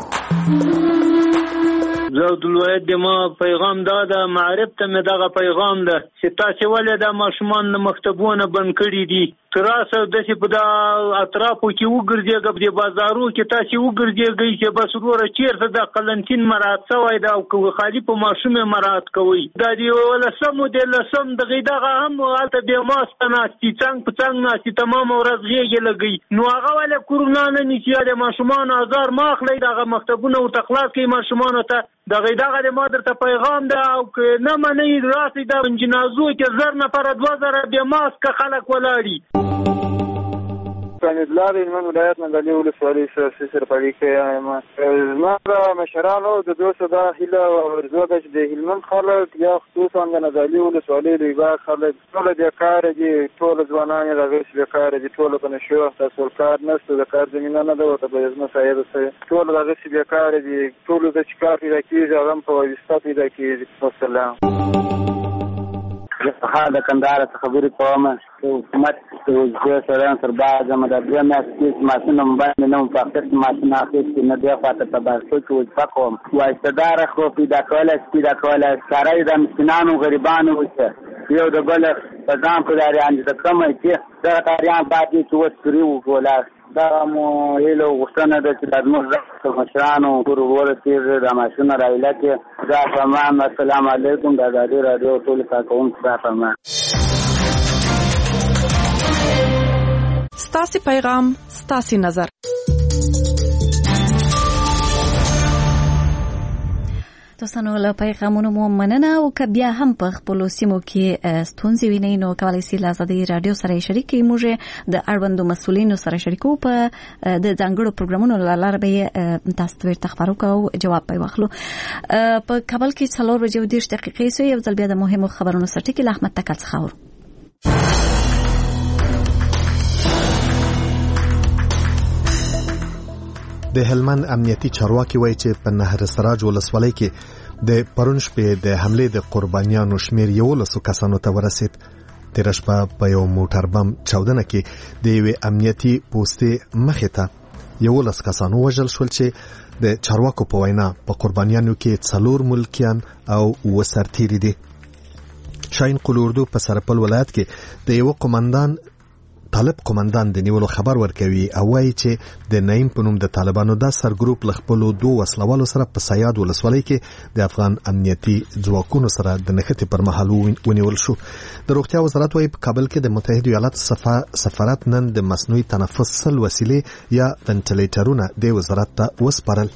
زود الوید د ما پیغام داده معرب ته مې دغه پیغام ده چې تاسې ولې دا ماشومان د مکتبونه بند کړي دي. تراسه داسې په دا اطرافو کې وګرځېږه، په دې بازارو کې تاسې وګرځېږئ چې بس وروره چېرته د قلنتین مراعات شوی ده او خالي په ماشوم یې مراعات کوئ. دا د لسم د لسم دغې دغه هم هلته بې ماسکه ناستي، څنګ په څنګ ناستي، تمامه ورځ غېږې لګوي. نو هغه ولې کورونا نه نیسي؟ د ماشومانو ازار مه اخلئ، دغه مکتبونه ورته خلاص کړئ ماشومانو ته. دغه دغه د ما درته پیغام ده او که نه منئ راسئ دا جنازو کې زر نفره دوه زره بې ماسکه خلک ولاړي. امیدلار هلمند ولایت نه د علي ولسوالۍ سیاسي سرپرستي یم. زما د مشرانو د دوست دا هیله او ارزو ده چې د هلمند خلک یا خصوصا د علي ولسوالۍ لوی باغ خلک ټول بیکاره دي، ټول ځوانان یې دغه بیکاره دي، ټول په نشو تاسو کار نشته، د کار زمینه نه ده ورته به زما صاحب سره ټول دغه بیکاره دي، ټول د چکار پیدا کیږي هغه په واسطه پیدا کیږي. والسلام. حال کندهار څخه خبرې کوم. حکومت د سره تر بعد زموږ د دوه میاشتې ماشین باندې نو په خپل ماشین اخیستي نه دی پاتې په باسو کې وځ کوم وایستدار خو پیدا کول پیدا کول سره د مسکینانو غریبانو وشه یو د بل په ځان په لري ان د کوم چې دا کاریان باندې چې وستري وګولا دا مو هیلو غوښتنه ده چې د موږ مشرانو ټول ورته د ماشین راوړل کې دا تمام. السلام علیکم د ازادي رادیو ټول کارکونکو ته تمام. ستاسي پیغام ستاسي نظر. دوستانو له پیغامونو مو مننه او که بیا هم په خپلو سیمو کې ستونزې وینئ نو کولی سئ له ازادۍ راډیو سره یې شریک کړئ. موږ د اړوندو مسؤلینو سره شریکو په د ځانګړو پروګرامونو له لارې به یې تاسو ته ورته خبرو کوو جواب به یې واخلو. په کابل کې څلور بجې او دېرش دقیقې سوې. یو ځل بیا د مهمو خبرونو سرټکي له احمد تکل څخه اورو. د هلمند امنیتي چارواکي وایي چې په نهر سراج ولسوالۍ کې د پرون شپې د حملې د قربانیانو شمیر یولسو کسانو ته ورسید. تېره شپه په یو موټر بم چاودنه کې د یوې امنیتي پوستې مخې ته یولس کسان ووژل شول چې د چارواکو په وینا په قربانیانو کې څلور ملکیان او اووه سرتیري دي. شاهین قل اردو په سرپل ولایت کې د یو قومندان طالب قومندان د نیولو خبر ورکوي او وایي چې د نعیم په نوم د طالبانو دا سرګروپ له خپلو دوه وسلوالو سره په سیاد ولسوالۍ کې د افغان امنیتي ځواکونو سره د نښتې پر مهال ونیول شو. د روغتیا وزارت وایي په کابل کې د متحده ایالاتو سفارت نن د مصنوعي تنفس سل وسیلې یا وینټیلیټرونه د وزارت ته وسپارل.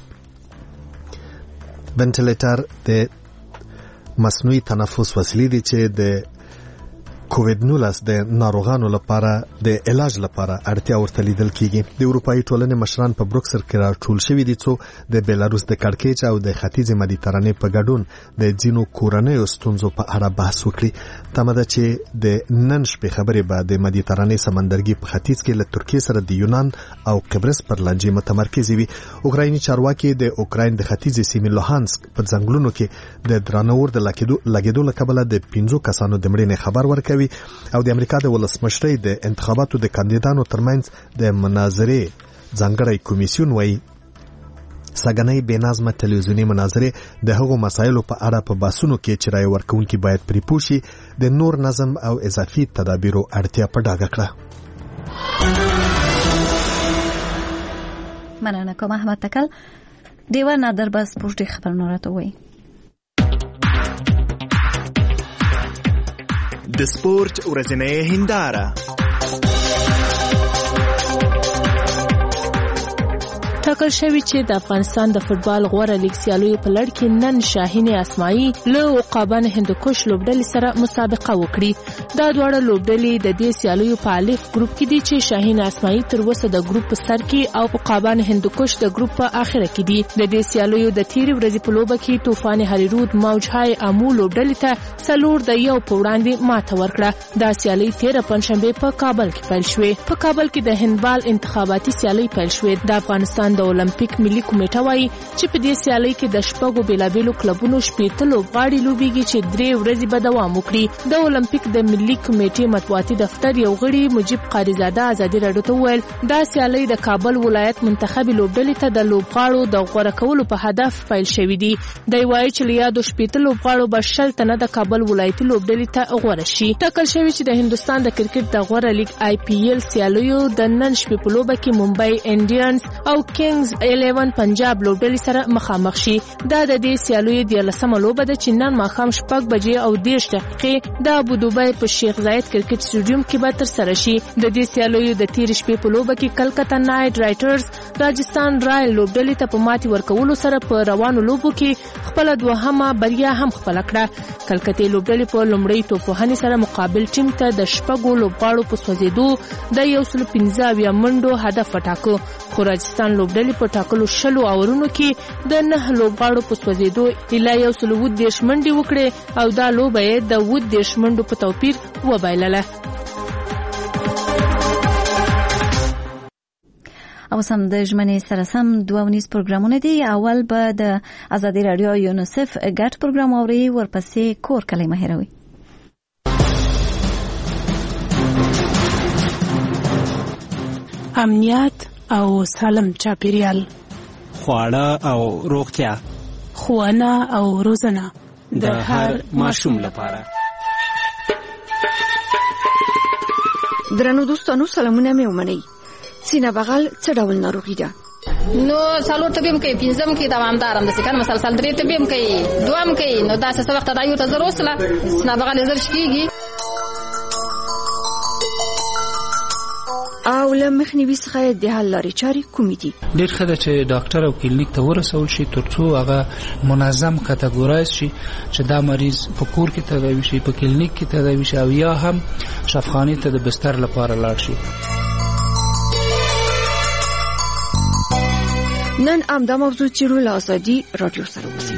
وینټیلیټر د مصنوعي تنفس وسیلې دي چې د کووید نولس د ناروغانو لپاره د علاج لپاره اړتیا ورته لیدل کیږي. د اروپאי ټولنې مشران په بروکسل کې راټول شوي دي څو د بیلاروس د کړکېچ او د ختیځې مدیترانې په ګډون د ځینو کورنیو ستونزو په اړه بحث وکړي. تمه ده چې د نن شپې خبرې به د مدیترانې سمندرګي په ختیځ کې له ترکیې سره د یونان او قبرس پر لانجې متمرکز وي. اوکرایني چارواکي د اوکراین د ختیځې سیمې لوهانسک په ځنګلونو کې د درانه اور د لګېدو له کبله د پنځو کسانو د مړینې خبر ورکوي او د امریکا د ولسمشرۍ د انتخاباتو د کاندیدانو ترمنځ د مناظرې ځانګړی کمیسیون وایي سګنۍ بې نظمه تلویزیوني مناظرې د هغو مسایلو په اړه په بحثونو کې چې رایې ورکوونکي باید پرې پوه شي د نور نظم او اضافي تدابیرو اړتیا په ډاګه کړه. مننه کوم احمد تکل. ډیوه نادر بس پوښتې خبرونه راته وایي. د سپورت ورځنۍ هنداره. ټاکل شوی چې د افغانستان د فوتبال غوره لیګ سیالیو په لړ کې نن شاهین اسماعیل له عقابان هندوکش لوبډلې سره مسابقه وکړي. دا دواړه لوبډلې د دې سیالیو په الف ګروپ کې دي چې شاهین اسماعیل تر اوسه د ګروپ په سر کې او عقابان هندوکش د ګروپ په اخره کې دي. د دې سیالیو د تیرې ورځې په لوبه کې طوفان هریرود موجهای امو لوبډلې ته څلور د یو په وړاندې ماته ورکړه. دا سیالي تیره پنځشنبه په کابل کې پیل شوې. په کابل کې د هندبال انتخاباتي سیالي پیل شوې. د افغانستان د اولمپیک ملي کمیټه وايي چې په دې سیالي کې د شپږو بیلابیلو کلبونو شپېته لوبغاړي لوبېږي چې درې ورځې به دوام وکړي. د اولمپیک د ملي کمیټې مطبوعاتي دفتر یو غړي مجيب قاریزاده ازادي راډیو ته وویل دا سیالي د کابل ولایت منتخبي لوبډلې ته د لوبغاړو د غوړه کولو په هدف پیل شوې دي. دی وايي چې له یادو شپېته لوبغاړو به شل تنه د کابل ولایتي لوبډلې ته غوړه شي. ټاکل شوی چې د هندستان د کرکټ د غوړه لیګ آی پی ایل سیالیو د نن شپې په لوبه کې ممبئی انډینز او کینګز الیون پنجاب لوبډلې سره مخامخ شي. دا د دې سیالیو دیارلسمه لوبه ده چې نن ماښام شپږ بجې او دېرش دقیقې د ابودوبی په شیخ زاید کرکټ سټیډیوم کې به ترسره شي. د دې سیالیو د تېرې شپې په لوبه کې کلکته نایټ رایټرز راجستان رایل لوبډلې ته په ماتې ورکولو سره په روانو لوبو کې خپله دوهمه بریا هم خپله کړه. کلکتې لوبډلې په لومړۍ توپوهنې سره مقابل ټیم ته د شپږو لوبغاړو په سوځېدو د یو سل پنځه اویا منډو هدف وټاکه، خو راجستان لوبډلې په ټاکلو شلو اورونو کې د نه لوبغاړو په سوځېدو ایله یو سل اووه دېرش منډې وکړې او دا لوبه یې د اووه دېرش منډو په توپیر وبایلله. او سم د ژمنې سره سم دوه ونیز پروګرامونه دي. اول به د ازادي رادیو یونیسف ګډ پروګرام اوري، ورپسې کور کلی مه هېروئ. امنیت او سالم چاپیریال، خواړه او روغتیا، ښوونه او روزنه د هر ماشوم لپاره. درنو دوستانو سلامونه مې ومنئ. سینه بغل څه ډول ناروغي ده؟ نو څلور طبيب کوي، پنځم کې دوامدارم د سکن مسلسل درې طبيب کوي، دوام کوي. نو دا څه وخت دا یو ته زر وسله سینه بغل زر شکیږي. او له مخنیوي څخه د حل لارې چارې کومې دي؟ ډېر ښه ده چې ډاکټر او کلینیک ته ورسول شي ترڅو هغه منظم کټګورایز شي چې دا مریض په کور کې تداوي شي، په کلینیک کې تداوي شي، او یا هم شفاخانې ته د بستر لپاره لاړ شي. نن همدا موضوع چیرو له ازادي رادیو سره وسی.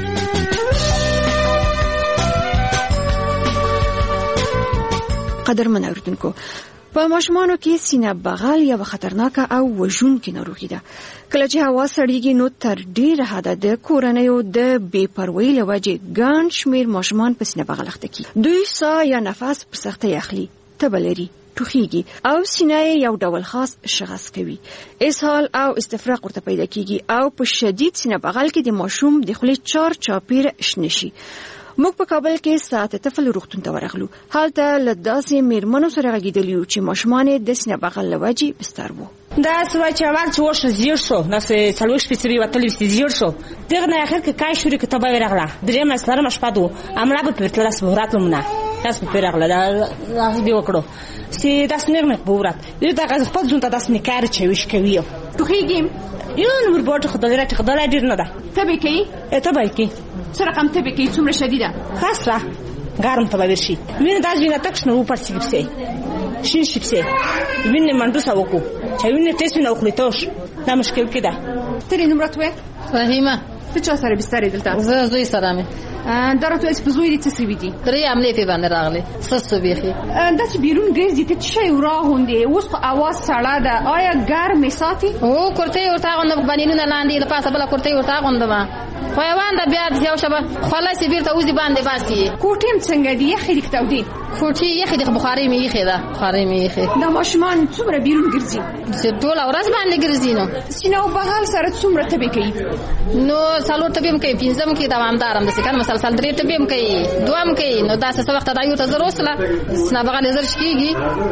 قدرمن اوریدونکو، په ماشومانو کې سینه بغل یو خطرناکه او وژونکې ناروغي ده. کله چې هوا سړیږي نو تر ډیره حده د کورنیو د بې پروایۍ له وجې ګڼ شمېر ماشومان په سینه بغل اخته کېږي. دوی ساه یا نفس په سختۍ اخلي، تبه لري، ټوخیږي او سینه یو ډول خاص شغص کوي. اسهال او استفراغ ورته پیدا کېږي او په شدید سینه بغل کې د ماشوم د خولې چار چاپیره شنه شي. موږ په کابل کې ساعت طفل روغتون ته ورغلو. هلته له داسې میرمنو سره غږېدلي وو چې ماشومان یې د سینه بغل له وجې بستر وو. دا سوای چې اول چې وښه زیړ شو، داسې څلوېښت شپې چې وتلې وې زیړ شو. دغه نه اخر کې کای شوري کې تبه ورغله. درېیمه څلورمه شپه ده امړه به پرې تلله به راتلم نه داسې به پرې راغله داسې به وکړو چې داسې نغمه به ورات دغه خپل ځون ته داسې نکار چويش کوي. ټوخیږي یو نور بوټ خدای راته خدای ډیر نه ده. تبه کوي تبه کوي سره کم تبه کوي څومره شدیده خاصه ګرم تبه ورشي. وینه داس وینه تک نو پر سیپسه شین شیپسه وینه منډوسه وکړو چې وینه تاسو نه وخلیتوش دا مشکل کده. ترې نمرت وې فهیمه ته چا سره بستر دلته؟ زه زوی سره مې درته اس په زوی دي څه سوي دي؟ درې عملې په باندې راغلي سستو بيخي. دا چې بیرون ګرځي ته شي وراغوندې اوس په اواز سړه ده. آیا ګرمې ساتي؟ او کورته ورته غوند بنینونه لاندې له پاسه بل کورته ورته غوندما خوایوان د بیا د یو شبه خلاص بیرته اوزي باندې باسي. کوټیم څنګه دی؟ یخې دي کتاودي کوټي یخې د بخاري مې یخې ده بخاري مې یخې. دا ماشومان څومره بیرون ګرځي؟ چې ټول ورځ باندې ګرځي. نو سینه او بغل سره څومره تبه کوي؟ نو څلور تبه کوي، پنځم کې دوامدارم د سکن مسلسل درې تبه کوي، دوام کوي. نو دا څه وخت دا یو ته زر وسله سینه بغل زر شکیږي،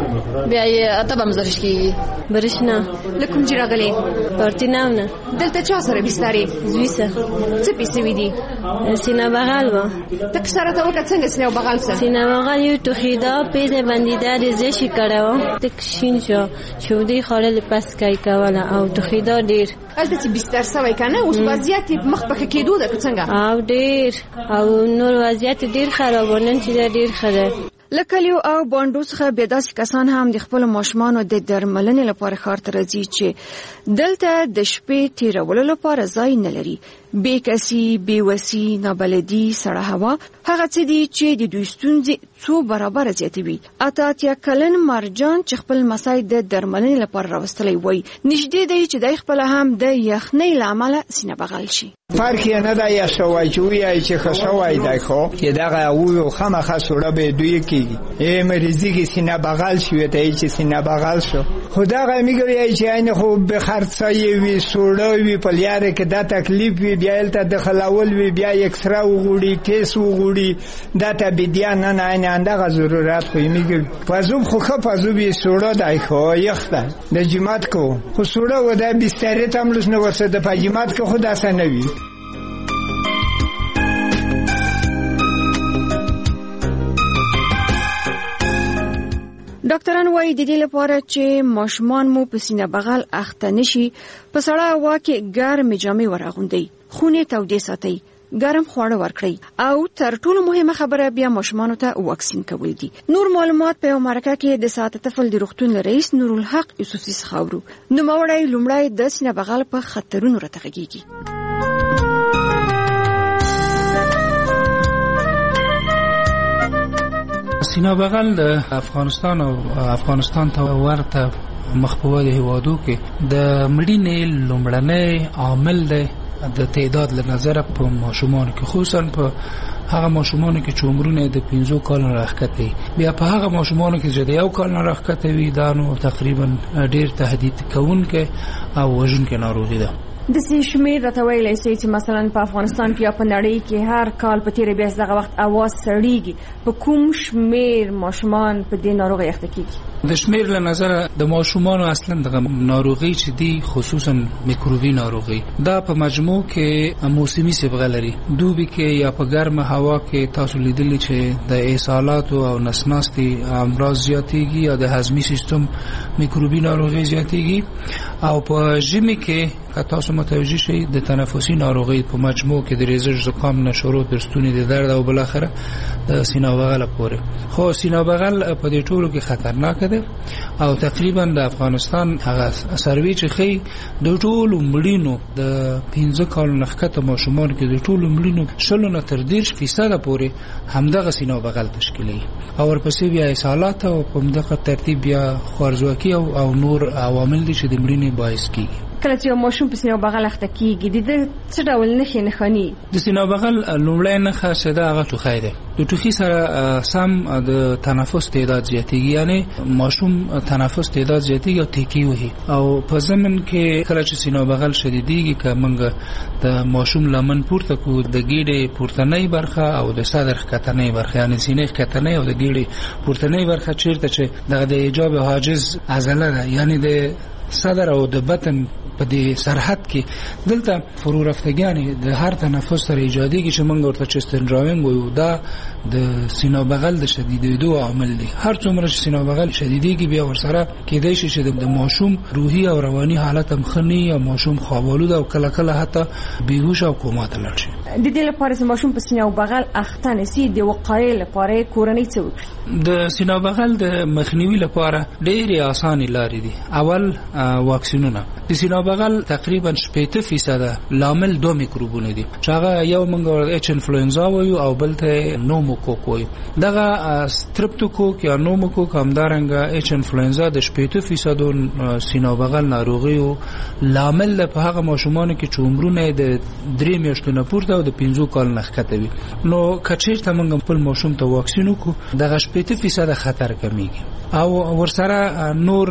بیا یې تبه مزر شکیږي. برښنا لکم جراغلي پارتیناونه دلته چا سره بسترې؟ زوی سره. څه پیسې وې دي؟ سینه بغل و تک سره ته وکړه څنګه سینه بغل سره؟ سینه بغل یو ټوخیدا پیزه بندیده د زشي کړو تک شین شو شودي خړل پس کای کوله او ټوخیدا ډیر. البته چې بستر سوي کنه اوس وضعیت مخ پخې کېدو ده څنګه؟ او ډیر او نور وضعیت ډیر خرابونه چې ډیر خره. لکلیو او باندو څخه بیا داسې کسان هم د خپل ماشومانو د درملنې لپاره ښار ته راځي چې دلته د شپې تیرولو لپاره ځای نه لري. بې کسي، بې وسي، نابلدي، سړه هوا هغه څه دي چې د دوی ستونزې څو برابره زیاتوي. اته اتیا کلن مرجان چې خپل مسای د درملنې لپاره راوستلی وای نږدې دی چې د خپل هم د یخنۍ له امله سینه بغل شي. فرق یې نه دی یا شوی چې وایي چې ښه شوی دی خو چې دغه وویو خامخا سوړه به دوی کېږي ای مریضي کې سینه بغل شوی ته چې سینه بغل شو خو دغه میګوي چې عین خو به خرڅای وي سوړه وي په لیاره کې دا تکلیف وي بیا هلته دخلول وي بیا اکسرا وغوړي کیس وغوړي دا ته بدیا نه نه عین دغه ضرورت خو میګي پزوب خو خو پزوب یې سوړه دی خو یخته د جماعت کو خو سوړه و د بسترې ته ملوس نه ورسه د پجماعت کې خو داسه نه وي. ډاکټران وايي د دې لپاره چې ماشومان مو په سینه بغل اخته نشي په سړه هوا کې ګرمې جامې ورغوندي خونې تودې ساتي ګرم خواړه ورکړي او تر ټولو مهمه خبره بیا ماشومانو ته واکسین کول دي. نور معلومات په امریکا کې د ساعت طفل د روغتون رئیس نورالحق یوسفی خاورو نو موړی لومړی د سینه بغل په خطرونو راتغږیږي. سینه بغل د افغانستان او افغانستان ته ورته مخبوه د هیوادو کې د مړینې لومړنی عامل دی د تعداد له نظر په ماشومان کې خصوصا په هغه ماشومان کې چې عمرونه د پنځو کالو راښکته بیا په هغه ماشومان کې چې د یو کال نه راښکته وي دا نو تقریبا ډیر تهدید کوونکې او وژونکې ناروغي ده. د سې شمیر راته ویلی سي چې مثلا په افغانستان کې یا په نړۍ کې هر کال په تیره بیا دغه وخت اواز سړیږي په کوم شمیر ماشومان په دې ناروغي اخته کیږي؟ د شمیر له نظر د ماشومانو اصلا د ناروغي چې دی خصوصا میکروبي ناروغي دا په مجموع کې موسمي صبغه لري. دوبي کې یا په ګرمه هوا کې تاسو لیدلی چې د اسهالات او نسناستي امراض زیاتېږي یا د هضمي سیستم میکروبي ناروغي زیاتېږي او په ژمي کې که تاسو متوجه شئ د تنفسي ناروغي په مجموع کې د ریزش زکام نه شروع تر ستوني د درد او بل اخره د سینه بغل پورې. خو سینه بغل په دې ټولو کې خطرناک ده او تقریبا د افغانستان هغه سروي چې خي د ټولو مړینو د پنځه کالو نخکته ماشومان کې د ټولو مړینو شلو نه تر دېرش فیصد پورې همدغه سینه بغل تشکیلي او ورپسې بیا اسهالات او په همدغه ترتیب بیا خوارزواکي او نور عوامل دي چې د مړینې باعث کیږي. کله چې ماشوم په سینه بغل اخته کیږي د څه ډول نښې نښانې؟ د سینه بغل لومړی نښه چې دا هغه ټوخی دی. د ټوخي سره سم د تنفس تعداد زیاتېږي یعنی ماشوم تنفس تعداد زیاتېږي او تیکي وهي او په ضمن کې کله چې سینه بغل شدیدېږي که موږ د ماشوم لمن پورته کو د ګیډې پورتنۍ برخه او د صدر ښکتنۍ برخه یعنی سینې ښکتنۍ او د ګیډې پورتنۍ برخه چیرته چې دغه د ایجاب حاجز عضله ده یعنی د صدر او د بطن په دې سرحد کې دلته فرو رفتګانې د هر تنفس سره ایجادېږي چې موږ ورته چست سنډروم وایو دا د سینه بغل د شدیدېدو عامل دی. هر څومره چې سینه بغل شدیدېږي بیا ورسره کېدای شي چې د ماشوم روحي او رواني حالت هم ښه نه وي او ماشوم خوابالوده او کله کله حتی بېهوش او کوما ته لاړ شي. د دې لپاره چې ماشوم په سینه بغل اخته نشي د وقایې لپاره کورنۍ څه وکړي؟ د سینه بغل د مخنیوي لپاره ډېرې اسانه لارې دي. اول واکسینونه. د سینه بغل تقریبا شپږ فیصد لامل دوه میکروبونه دي چې هغه یو موږ اچ انفلوئنزا وایو او بل ته نوموکوک وایو. دغه سترپټوکوک یا نوموکوک همدارنګه اچ انفلوئنزا د شپږ فیصد سینه بغل ناروغي او لامل په هغه ماشومانو کې چې عمرونه د درې میاشتو نه پورته او د پنځو کال نه ښکته وي نو کچېرته موږ خپل ماشوم ته واکسین وکړو دغه شپږ فیصد خطر کمیږي. او ورسره نور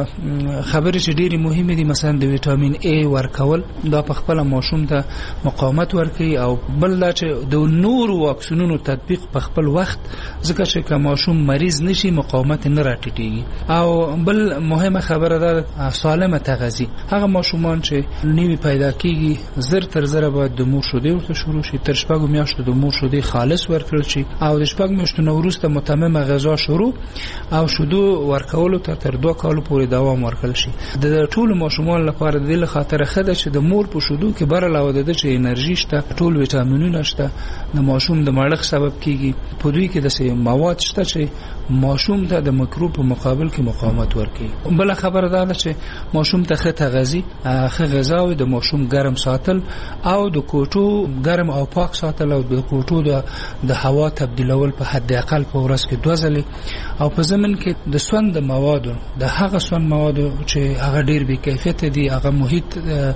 خبرې چې ډېری مهمه دي مثلا د ویټامین ای ورکول دا په خپل ماشوم ته مقاومت ورکوي او بل دا چې د نور واکسینونو تطبیق په خپل وخت ځکه چې که ماشوم مریض نشي مقاومت نه راټیټېږي. او بل مهمه خبره ده سالمه تغذیه. هغه ماشومان چې نوي پیدا کیږي زر تر زر باید د مور شیدې ورته شروع شي تر شپږو میاشتو د مور شیدې خالص ورکړل شي او د شپږ میاشتو نه وروسته متممه غذا شروع او شیدو ورکولو ته تر دوه کالو پورې دوام ورکړل شي. د ټولو ماشومان لپاره د دې خاطر خده چې د مور په شیدو کې بر علاوه د چې انرژي شته ټول ویټامینونه شته د ماشوم د مړښت سبب کیږي په دوی کې د سه مواد شته چې ماشوم ته د میکروب په مقابل کې مقاومت ورکوي. بل خبره ده چې ماشوم ته ښه تغذیه ښه غذا او د ماشوم ګرم ساتل او د کوټو ګرم ګرم او پاک ساتل او د کوټو د هوا تبدیلول په حد اقل په ورځ کې دوه ځلې او په ضمن کې د سوند موادو د هغه سوند موادو چې هغه ډیر بې کیفیت دي هغه محیط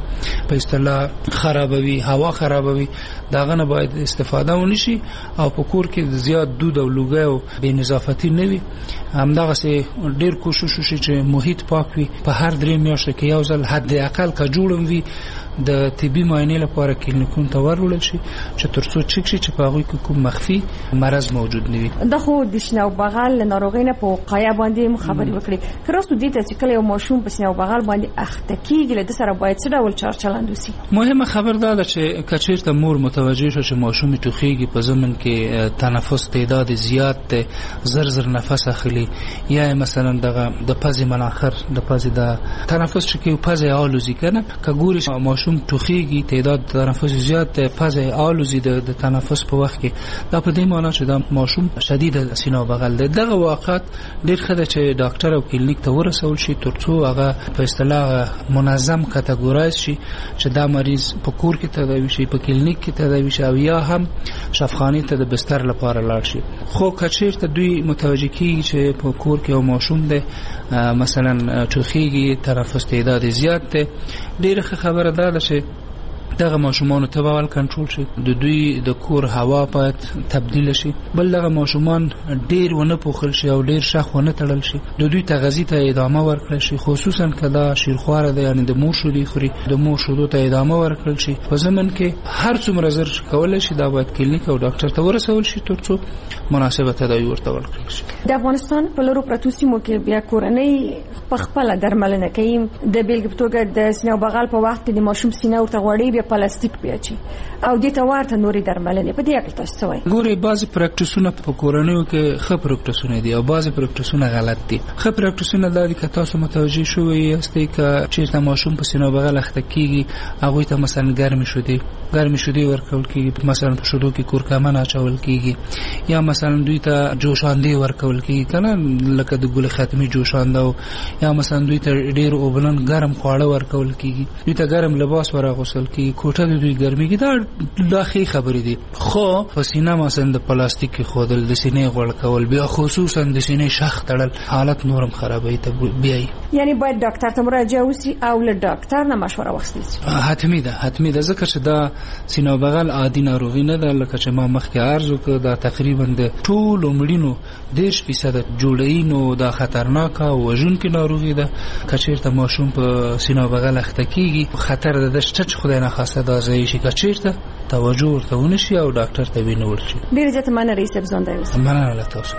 په اصطلاح خرابوي هوا خرابوي داغه نه باید استفاده ونشي او په کور کې زیات دود او لوګي او بې نظافتی نه وي همدغه سي ډیر کوشش وشي چې محیط پاک وي په هر درې میاشتو کې یو ځل حد اقل کا جوړم وي د طبي معاینې لپاره کلینیکونو ته ورولل شي چې ترڅو چک شي چې په هغوی کې کوم مخفي مرض موجود نه وي. د خو د سینه او بغل ناروغۍ نه په وقایه باندې خبرې وکړي که راستو دې ته چې کله یو ماشوم په سینه او بغل باندې اخته کیږي له سره باید څه ډول چار چلند وسی. مهمه خبر دا ده چې کچیرته مور متوجه شو چې ماشوم ټوخیږي په ضمن کې تنفس تعداد زیات ده زر زر نفس اخلي یا مثلا دغه د پزې مناخر د پزې د تنفس چې کې پزې آلوزي کنه که ګوري ماشوم ټوخیږي تعداد تنفس زیات ده پزې آلوزي د تنفس په وخت کې دا په دې معنی چې دا ماشوم شدید سینه او بغل ده. دغه واقعات ډېر خده چې ډاکټر او کلینیک ته ورسول شي ترڅو هغه په اصطلاح منظم کټګورایز شي چې دا مریض په کور کې تداوي شي په کلینیک کې تداوي شي او یا هم شفاخانه ته د بستر لپاره لاړ شي. خو کچیرته دوی متوجه کیږي چې په کور کې یو ماشوم ده مثلا ټوخیږي تنفس تعداد زیات ده ډېر خبره ده چې دغه ماشومان ته باول کنټرول شي د دوی د کور هوا باید تبدیل شي بل دغه ماشومان ډیر ونه پوښل شي او ډیر شخ ونه تړل شي د دوی تغذیه ته ادامه ورکړل شي خصوصا کله شیرخواره ده یعنی د مور شودي خوري د مور شودو ته ادامه ورکړل شي په زمن کې هر څومره زر کولای شي دا باید کلینیک او ډاکټر ته ورسول شي ترڅو مناسبه تداوی ورته ورکړل شي. د افغانستان په لورو پروتو سیمو کې بیا کورنۍ په خپل درملنه کوي د بیلګې په توګه د سینه او بغل په وخت کې د ماشوم سینه ورته غوړي پلاستیک پیاچي او د توارته نوري درملنې په دې اړه تاسو وایي. ګوري بعضی پریکټیسونه په کورنیو کې ښه پریکټیسونه دي او بعضی پریکټیسونه غلط دي. ښه پریکټیسونه دا دي چې تاسو متوجي شوئ یاستئ چې چیرته ماشوم په سینه بغل اخته کیږي هغه ته مثلا ګرمي شودي ګرمي شودي ورکول کیږي مثلا په شودو کې کورکمن اچول کیږي یا مثلا دوی ته جوشاندې ورکول کیږي کنه لکه د ګل ختمي جوشانده یا مثلا دوی ته ډیر اوبلن ګرم خواړه ورکول کیږي دوی ته ګرم لباس ورغوسل کیږي کوټه د دوی ګرمي کې دا داخلي خبرې دي. خو په سینه مثلا د پلاستیک خودل د سینې غوړ کول بیا خصوصا د سینې شخ تړل حالت نورم خرابوي ته بیاي یعنی باید ډاکټر ته مراجعه وسی او له ډاکټر نه مشوره واخلي. حتمی ده حتمی ده ځکه چې دا سینه بغل عادي ناروغي نه ده لکه چې ما مخکې عرض وکړ دا تقریبا د ټول مړینو دیش فیصد جوړینو دا خطرناک او وژونکې ناروغي ده. کچیرته ماشوم په سینه بغل اخته کیږي خطر ده چې خدای نه خواسته دا ځای شي کچیرته توجه ورته ونشي او ډاکټر ته وینول شي. ډیر ځته مننه رئیس ابزان دی اوس مننه له تاسو.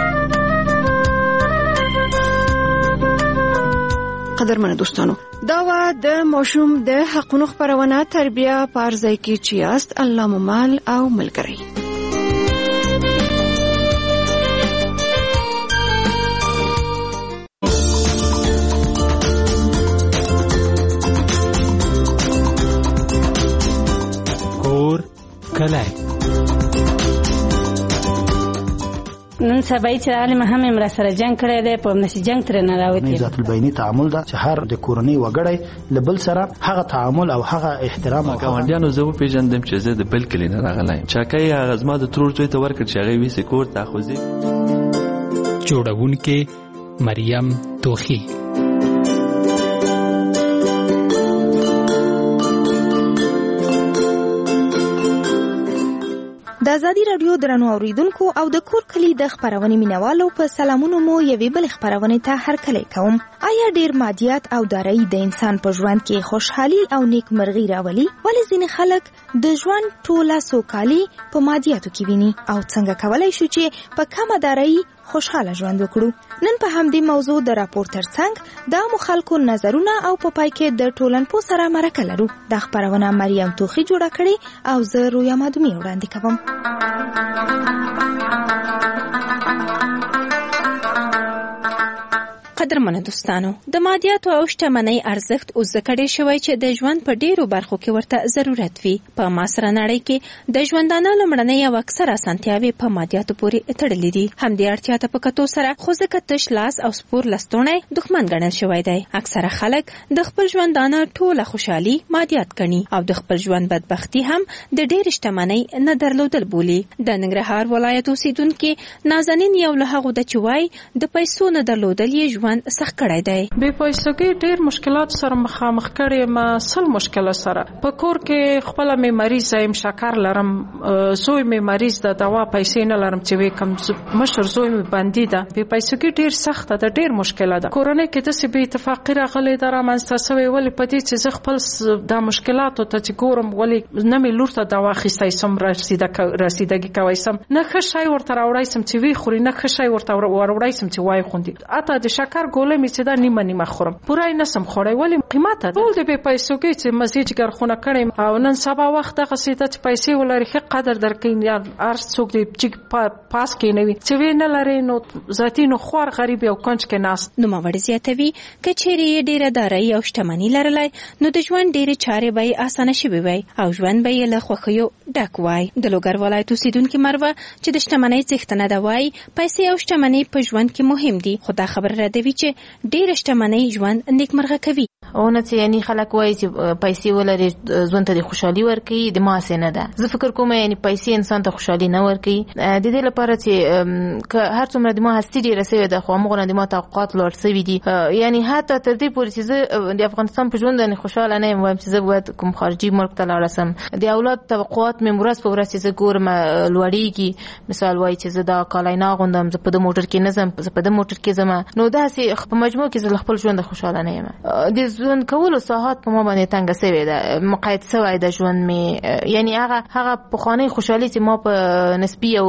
قدرمنو دوستانو دا و د ماشوم د حقونو خبرونه تربیه پارځای کی چیاست الله ممال او ملګری. کله نن سبا چې عالم هم امر سره جنگ کړی دی په نشي جنگ تر نه راوتی ذات البینی تعامل دا چې هر د کورنۍ وګړي لبل سره هغه تعامل او هغه احترام او ګاونډیانو زه په پیژندم چې زه د بل کلی نه راغلایم چاکای هغه زما د ترور ته ورکړ چې هغه وی سکور تاخذي جوړونکې مریم توخی. د ازادي رادیو درنو اوریدونکو او د کور کلی د خبرونې مینوالو په سلامونو مو یوې بل خبرونې ته هرکلی کوم. آیا ډیر مادیات او دارایی د انسان په ژوند کې خوشحالي او نیکمرغي راولي؟ ولې ځینې خلک د ژوند ټوله سوکالي په مادیاتو کې ویني او څنګه کولای شو چې په کمه دارایی خوشحاله ژوند وکړو؟ نن په همدې موضوع د راپور ترڅنګ د عامو خلکو نظرونه او په پای کې د ټولنپوه سره مرکه لرو. دا خبرونه مریم توخی جوړه کړې او زه رویا مادومي وړاندې کوم. قدرمنو دوستانو د مادیاتو او شتمنۍ ارزښت اوس ځکه ډېر شوی چې د ژوند په ډېرو برخو کې ورته ضرورت وي. په معاصره نړۍ کې د ژوندانه لومړنۍ او اکثره اسانتیاوې په مادیاتو پورې تړلې دي. همدې اړتیا ته په کتو سره خو ځکه تش لاس او سپور لستوڼی دښمن ګڼل شوی دی. اکثره خلک د خپل ژوندانه ټوله خوشحالي مادیات ګڼي او د خپل ژوند بدبختي هم د ډېرې شتمنۍ نه درلودل بولي. د ننګرهار ولایت اوسیدونکي نازنین یو له هغو ده چې وایي د پیسو نه درلودل یې ژوند سخت کړی دی. بې پیسګۍ ډېر مشکلات سره مخامخ کړی یم، سل مشکله سره. په کور کې خپله مې مریض یم، شکر لرم، زوی مې مریض ده، دوا پیسې نه لرم چې وې کم، مشر زوی مې بندي ده. بې پیسګۍ ډېر سخته ده، ډېر مشکله ده. کورنۍ کې داسې بې اتفاقي راغلې ده رامنځته سوې، ولې په دې چې زه خپل دا مشکلاتو ته چې ګورم، ولې نه مې لور ته دوا اخیستی سم، رسیدګي کوی سم، نه ښه شی ورته راوړی سم چې ویې خوري، نه ښه شی ورته وروړی سم چې وایې خوندي. حتی د شکر ګولۍ مې چې دا نیمه نیمه خورم، پوره یې نسم خوړی، ولې قیمته ده. ټول د بې پیسګۍ چې مزې جګرخونه کړی او نن سبا وخت دغسې ده چې پیسې ولري ښه قدر درکوي، یا هر څوک د جګ پاس کېنوي، چې ویې نه لري نو ذاتي نو خوار غریب یو کنج کې ناست. نوموړی زیاتوي که چیرې یې ډېره دارایي او شتمني لرلی نو د ژوند ډېرې چارې به یې اسانه شوې وی او ژوند به یې له خوښیو ډک وای. د لوګر ولایت اوسیدونکي مروه چې د شتمنۍ څښتنه ده وایي پیسې او شتمنۍ په ژوند کې مهم دي، خو دا خبره ردوي چې ډېره شتمنۍ ژوند نیکمرغه کوي. اونه چې یعنی خلک وایي چې پیسې ولري ژوند ته د خوشحالي ورکوي، د ماسې نه ده. زه فکر کوم یعنی پیسې انسان ته خوشحالي نه ورکوي. د دې لپاره چې که هر څومره د ما هستي ډېره سوې ده خو همغونه د ما توقعات لوړ سوي دي، یعنی حتی تر دې پورې چې زه د افغانستان په ژوند باندې خوشحاله نه یم، وایم چې زه باید کوم خارجي ملک ته لاړه سم. د اولاد توقعات مې ورځ په ورځ چې زه ګورم لوړېږي. مثال وایي چې زه دا کالی نه اغوندم، زه په دې موټر کې نه ځم، زه په دې موټر کې ځم، نو داسې په مجموع کې زه له خپل ژونده خوشحاله نه یم. د ژوند کولو ساحات په ما باندې تنګه سوې ده، مقید سوی ده ژوند مې، یعنی هغه هغه پخوانۍ خوشحالي چې ما په نسبي او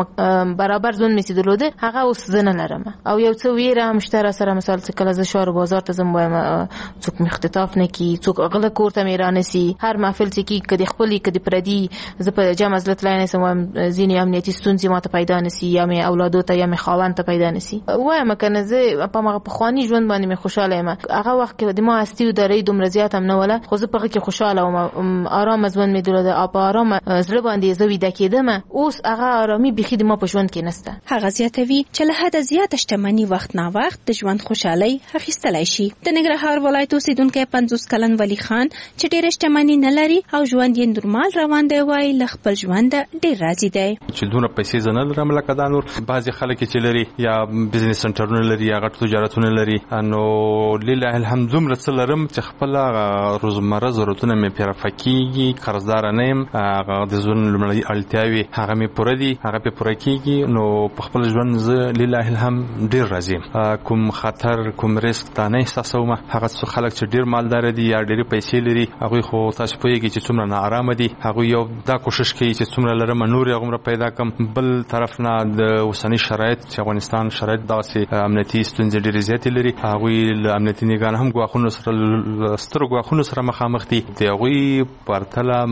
برابر ژوند مې چې درلوده هغه اوس زه نه لرم. او یو څه ویره هم شته را سره، مثال چې کله زه ښار بازار ته ځم وایم څوک مې اختطاف نه کړي، څوک غله کور ته مې رانیسي، هر محفل چې کېږي که د خپلې که د پردي، زه په جمع زړه تللی نه شم، وایم ځینې امنیتي ستونزې ما ته پیدا نه سي، یا مې اولادو ته یا مې خاوند ته پیدا نه سي. وایم که نه زه په همغه پخواني ژوند باندې مې خوشحاله یم. هغه وخت کې د ما هستي او دارایي دومره زیات هم نه وله، خو زه په هغه کې خوشحاله وم، ارامه ژوند مې درلوده او په ارامه زړه باندې زه ویده کېدم. اوس هغه ارامي بیخي د ما په ژوند کې نشته. هغه زیاتوي چې له حده زیاته شتمني وخت نا وخت د ژوند خوشحالۍ اخیستلی شي. د ننګرهار ولایت اوسیدونکی پنځوس کلن ولی خان چې ډېره شتمني نه لري او ژوند یې نورمال روان دی وایي له خپل ژونده ډېر راضي دی. چې دومره پیسې زه نه لرم لکه دا نور بعضې خلک چې لري، یا بزنس سنټرونه لري، یا غټ تجارتونه لري، نو لله الحمد دومره څه لرم چې خپل روزمره ضرورتونه مې پرې رفع کېږي، قرضداره نه یم، هغه د ژوند لومړنۍ اړتیاوې هغه مې پوره دي، هغه پرې پوره کېږي. نو په خپل ژوند زه لله الحمد ډېر راضي یم. کوم خطر کوم ریسک دا نه احساسوم. هغه څو خلک چې ډېر مالدار دي یا ډېرې پیسې لري هغوی خو تاسو پوهېږئ چې څومره ناارامه دي. هغوی یو دا کوشش کوي چې څومره لرم نور یې هغومره پیدا کړم. بل طرف نه د اوسني شرایط چې افغانستان شرایط داسې امنیتي ستونزې ډېرې زیاتې لري، هغوی له امنیتي نګاه هم ګواښونو سره سترو ګواښونو سره مخامخ دي. د هغوی پرتله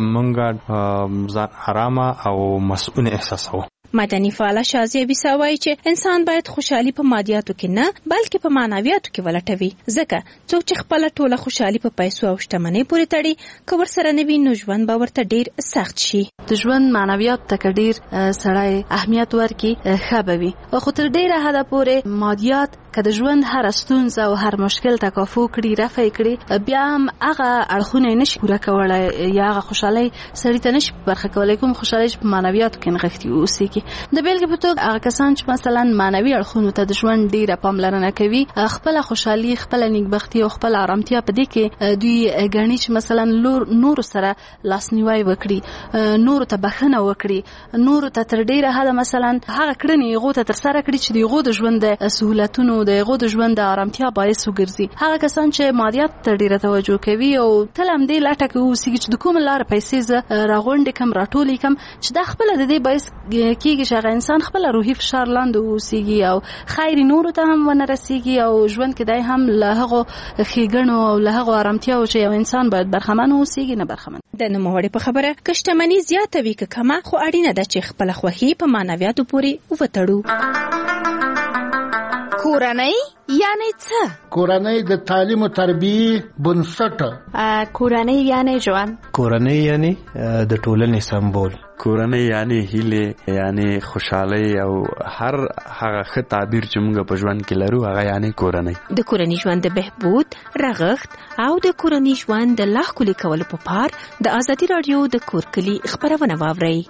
موږ ځان ارامه او مسؤل احساسوو. مدني فعاله شازیه بیسا وایي چې انسان باید خوشحالي په مادیاتو کې نه بلکې په معنویاتو کې ولټوي، ځکه څوک چې خپله ټوله خوشحالي په پیسو او شتمنۍ پورې تړي که ورسره نه وي نو ژوند به ورته ډېر سخت شي. د ژوند معنویاتو ته که ډېر سړی اهمیت ورکړي ښه به وي، خو تر ډېره حده پورې مادیات که د ژوند هر ستونزه او هر مشکل تکافو کړي، رفع کړي، بیا هم هغه اړخونه نشي پوره کولی یا هغه خوشحالۍ سړي ته نشي برخه کولی، کوم خوشحالۍ چې په معنویاتو کې نغښتي اوسېږي. د بیلګې په توګه هغه کسان چې مثلا معنوي اړخونو ته د ژوند ډېره پاملرنه کوي، خپله خوشحالي، خپله نیکبختي او خپله ارامتیا په دې کې دوی ګڼي چې مثلا نورو سره لاسنیوی وکړي، نورو ته بښنه وکړي، نورو ته تر ډېره حده مثلا هغه کړنې هغو ته ترسره کړي چې د هغو د ژوند د سهولتونو، د هغو د ژوند د ارامتیا باعث وګرځي. هغه کسان چې مادیات ته ډېره توجه کوي او تل هم دې لټه کې اوسېږي چې د کومه لاره پیسې زه راغونډې کړم، راټولې کړم، چې دا خپله د دې باعث کېږي چې هغه انسان خپل روحي فشار لاندې اوسېږي او خیر نورو ته هم ونه رسېږي او ژوند کې دی هم له هغو ښېګڼو او له هغو ارامتیاو چې یو انسان باید برخمن اوسېږي نه برخمن. د نوموړي په خبره که شتمني زیاته وي که کمه، خو اړینه ده چې خپله خوښي په معنویاتو پورې وتړو. کورنۍ یعنی څه؟ کورنۍ د تعلیم او تربیې بنسټ. کورنۍ یعنی ژوند. کورنۍ یعنی د ټولنې سمبول. کورنۍ یعنی هیله یعنی خوشحالي او هر هغه ښه تعبیر چې موږ په ژوند کې لرو هغه یعنی کورنۍ. د کورنۍ ژوند د بهبود، رغښت او د کورنۍ ژوند د لا ښکلي کولو په پار د ازادي راډیو د کور کلي خپرونه واورئ.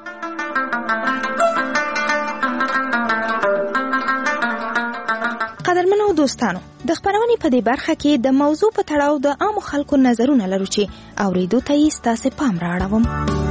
قدرمنو دوستانو، د خپرونې په دې برخه کې د موضوع په تړاو د عامو خلکو نظرونه لرو چې اوریدو ته یې ستاسې پام رااړوم.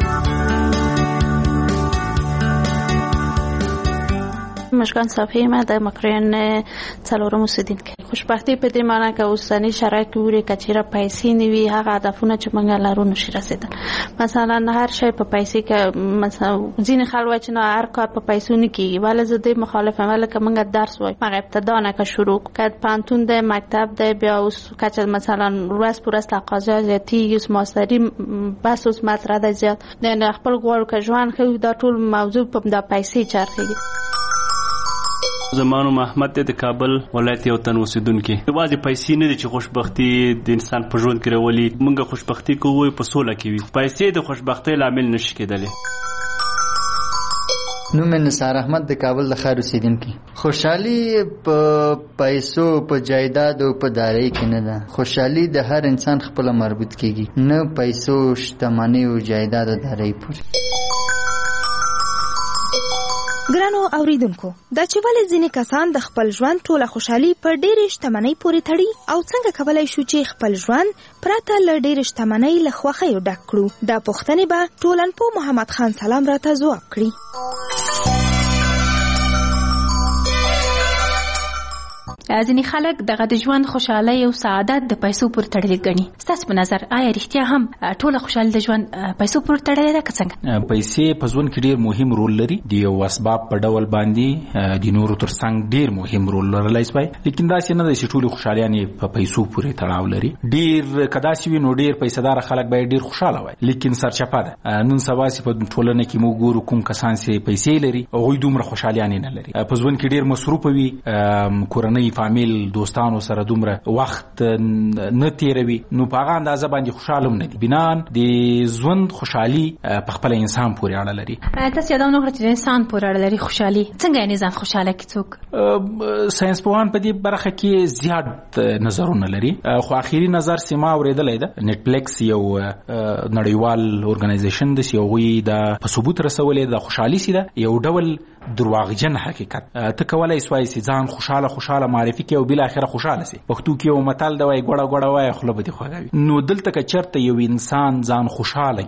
مشکان صافی ما د مکرین څلورم اوسیدونکی. خوشبختی په دې معنی که اوسنی شرایط کې وری کچیره پیسې نیوي هغه هدفونه چې موږ لرو نشي رسیدل. مثلا هر شی په پیسې کې مثلا ځینې خلک وایي چې نه هر کار په پیسو نه کیږي، ولی زه دې مخالف یم. ولکه موږ درس وایو موږ ابتدا نه که شروع کړ پانتون د مکتب د بیا اوس کچ مثلا ورځ پر ورځ تقاضا زیاتیږي، اوس ماستری بس اوس مطرح ده زیات د خپل غواړو که ژوند خو دا ټول موضوع په د پیسې چرخیږي. زمانو محمد د کابل ولایت یو تن اوسیدونکي. یوازې پیسې نه دي چې خوشبختی د انسان په ژوند کې راولي. موږ خوشبختی کوو په سوله کې وي. پیسې د خوشبختی لامل نشي کېدلی. نوم یې نثار احمد د کابل د خیر اوسیدونکي. خوشحالي په پیسو په جایداد او په دارایی کې نه ده. خوشحالي د هر انسان خپل مربوط کېږي، نه پیسو، شتمنۍ او جایداد او دارایی پورې. ګرانو اوریدونکو، دا چې ولې ځینې کسان د خپل ژوند ټوله خوشحالي پر ډېرې شتمنۍ پورې تړي او څنګه کولی شو چې خپل ژوند پرته له ډېرې شتمنۍ له خوښیو ډک کړو، دا پوښتنې به ټولنپوه محمد خان سلام راته ځواب کړي. ځینې خلک دغه د ژوند خوشحالۍ او سعادت د پیسو پورې تړلې ګڼي. ستاسو په نظر آیا رښتیا هم ټوله خوشحالي د ژوند پیسو پورې تړلې ده که څنګه؟ پیسې په ژوند کې ډېر مهم رول لري. د یو اسباب په ډول باندې د نورو ترڅنګ ډېر مهم رول لرلی شي، لیکن داسې نه ده چې ټولې خوشحالیانې په پیسو پورې تړاو لري. ډېر که داسې وي نو ډېر پیسهداره خلک باید ډېر خوشحاله وي، لیکن سرچپه ده. نن سبا چې په ټولنه کې موږ ګورو کوم کسان چې پیسې لري هغوی دومره خوشحالیانې نه لري. په ژوند کې ډېر مصروفه وي، کورنۍ فامیل دوستانو سره دومره وخت نه تیروي، نو په هغه اندازه باندې خوشحاله هم نه دي. بنان د ژوند خوشحالي په خپل انسان پورې اړه لري. تاسو یادونه وکړه چې د انسان پورې اړه لري خوشحالي. څنګه یعنې ځان خوشحاله کړي څوک؟ ساینسپوهان په دې برخه کې زیات نظرونه لري، خو اخیری نظر چې ما اورېدلی ده نټفلیکس یو نړیوال ارګنایزیشن ده چې هغوی د په ثبوت رسولی د خوشحالي چې ده یو ډول درواغجن حقیقت. ته کولای سوای چې ځان خوشاله خوشاله معرفي کړې او بل اخره خوشاله سي. پښتو کې یو متل دی وایي ګوړه ګوړه وایي خوله به دې خوږوي. نو دلته که چېرته یو انسان ځان خوشاله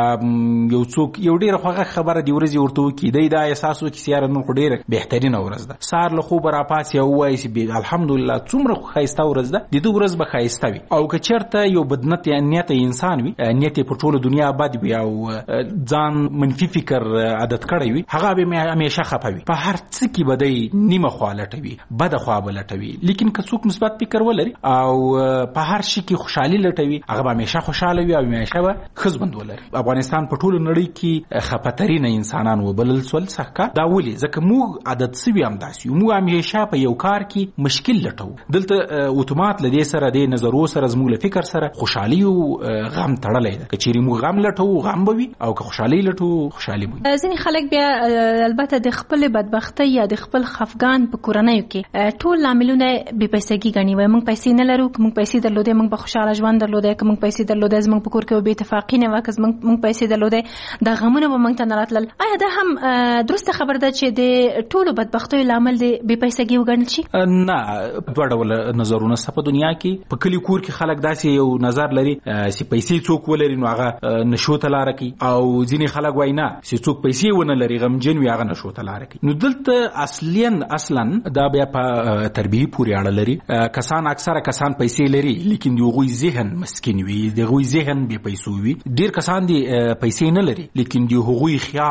کړي، یو څوک یو ډېره خوږه خبره د ورځې ورته وکړي، دی دا احساس وکړي چې یاره نن خو ډېره بهترینه ورځ ده، سهار له خوبه راپاڅي او ووایي چې الحمدلله څومره ښایسته ورځ ده، د دې ورځ به ښایسته وي. او که چېرته یو بدنت نیته انسان وي، نیت یې په ټوله دنیا بد وي او ځان منفي فکر عادت کړی وي، هغه به همیشه خفه وي. په هر څه کې به دی نیمه خوا لټوي، بده خوا به لټوي. لیکن که څوک مثبت فکر ولري او په هر شي کې خوشحالي لټوي، هغه به همیشه خوشحاله وي او همیشه به ښه ژوند ولري. افغانستان په ټوله نړۍ کې خفه‌ترینه انسانان وبلل سول. څخه دا ولې؟ ځکه موږ عادت سوي همداسې یو، موږ همیشه په یو کار کې مشکل لټوو. دلته اتومات له دې سره د نظرو سره زموږ له فکر سره خوشحالي او غم تړلی ده. که چیرې موږ غم لټوو غم به وي، او که خوشحالي لټوو خوشحالي به وي. ځینې خلک بیا البته د خپل بدبختی یا د خپل خفګان په کورنیو کې ټول لاملونه بې پیسګي ګڼي. وایي موږ پیسې نه لرو، که موږ پیسې درلودې موږ به خوشحاله ژوند درلودی، که موږ پیسې درلودی زموږ په کور کې به بې اتفاقي نه وه، که موږ پیسې درلودی دا غمونه به موږ ته نه راتلل. آیا دا هم درسته خبر ده چې د ټولو بدبختیو لامل د بې پیسګي وګڼل شي؟ نه، دوه ډوله نظرونه شته په دنیا کې. په کلي کور کې خلک داسې یو نظر لري چې پیسې څوک ولري نو هغه نشو ته لاره کوي، او ځینې خلک وایي نه چې څوک پیسې ونه لري غمجن وي هغه نشو ته لاره کوي. نو دلته اصلیا اصلا دا بیا په تربیه پورې اړه لري. کسان اکثره کسان پیسې لري لیکن د هغوی ذهن مسکین وي، د هغوی ذهن بې پیسو وي. ډېر کسان دي پیسې نه لري لیکن د هغوی خیال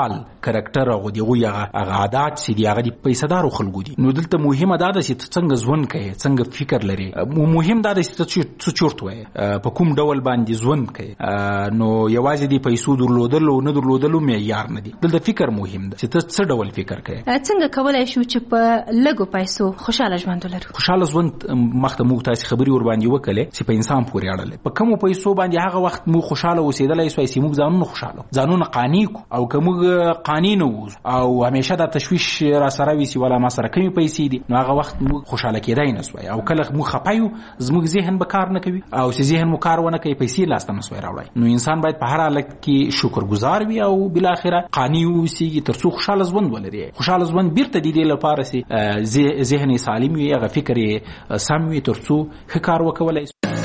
کریکټر او دغه هغه عادت سي دي هغه د پیسدارو خلکو دي. نو دلته مهمه دا ده چې څنګه ژوند کوي، څنګه فکر لري. مهم دا ده چې څه چورت وای په کوم ډول باندې ژوند کوي. نو یوازې د پیسو درلودل او نه درلودل معیار نه دي. دلته فکر مهم ده چې ته څه ډول فکر کوي. څنګه کولای شو چې په لږو پیسو خوشاله ژوند ولرو؟ خوشاله ژوند مخته موږ تاسو خبري ور باندې وکړه چې په انسان پورې اړه په کوم پیسو باندې هغه وخت مو خوشاله اوسېدلای سوای چې موږ ځانونه خوشاله ځانونه قانع کو او کوم قانع نه او همیشه دا تشویش را سره وي چې ولا ما سره کمی پیسې دي، نو هغه وخت موږ خوشاله کېدای نه سوای. او کله موږ خپایو زموږ ذهن به کار نه کوي او چې ذهن مو کار ونه کوي پیسې لاس ته نه سوای راوړي. نو انسان باید په هر حالت کې شکرګزار وي او بل اخره قانع اوسي ترڅو خوشاله ژوند ولري. خوشاله ژوند بیرته د دې لپاره چې ذهن سالم وي، هغه فکر سم وي ترڅو ښه کار وکولای.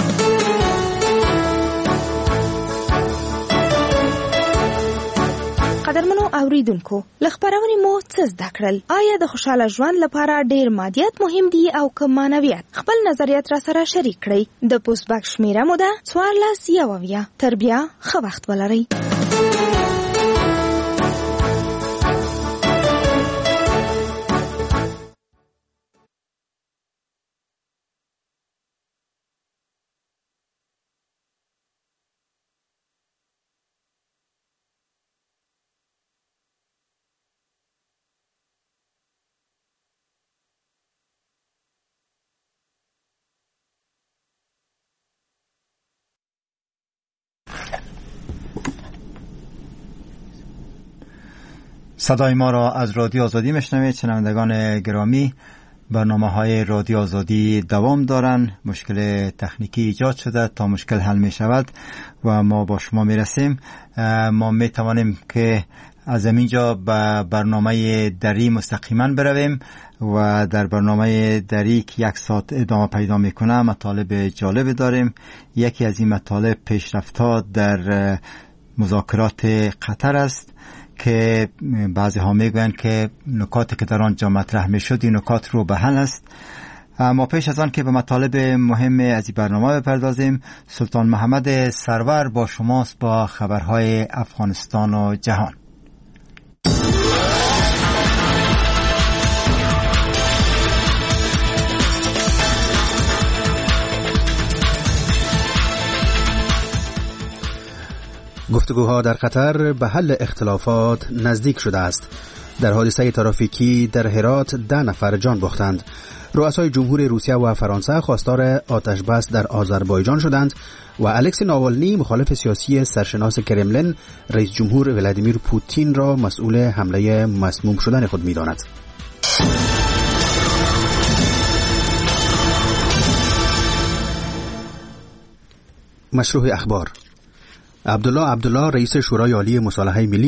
قدرمنو اوریدونکو، لخبرونې مو څه زده کړل؟ آیا د خوشاله ژوند لپاره ډیر مادیات مهم دي او که معنویات؟ خپل نظریات را سره شریک کړئ. د پوسټ باکس شمیره مو ده څوارلس یو اویا. تر بیا ښه وخت ولرئ. صدای ما را از رادیو آزادی میشنوید. شنوندگان گرامی، برنامه های رادیو آزادی دوام دارن. مشکل تکنیکی ایجاد شده، تا مشکل حل می شود و ما با شما می رسیم. ما می توانیم که از اینجا به برنامه دری مستقیما برویم و در برنامه دری که یک ساعت ادامه پیدا میکنه مطالب جالب داریم. یکی از این مطالب پیشرفت‌ها در مذاکرات قطر است که بعضی ها میگویند که نکاتی که در آنجا مطرح میشد این نکات رو به حل است. اما پیش از آن که به مطالب مهم از این برنامه بپردازیم، سلطان محمد سرور با شماست با خبرهای افغانستان و جهان. گفتگوها در قطر به حل اختلافات نزدیک شده است. در حادثه ترافیکی در هرات ده نفر جان باختند. رؤسای جمهور روسیه و فرانسه خواستار آتش بس در آذربایجان شدند و الکس ناوالنی مخالف سیاسی سرشناس کرملین رئیس جمهور ولادیمیر پوتین را مسئول حمله مسموم شدن خود می‌داند. مشروع اخبار. عبدالله عبدالله رئیس شورای عالی مصالحه ملی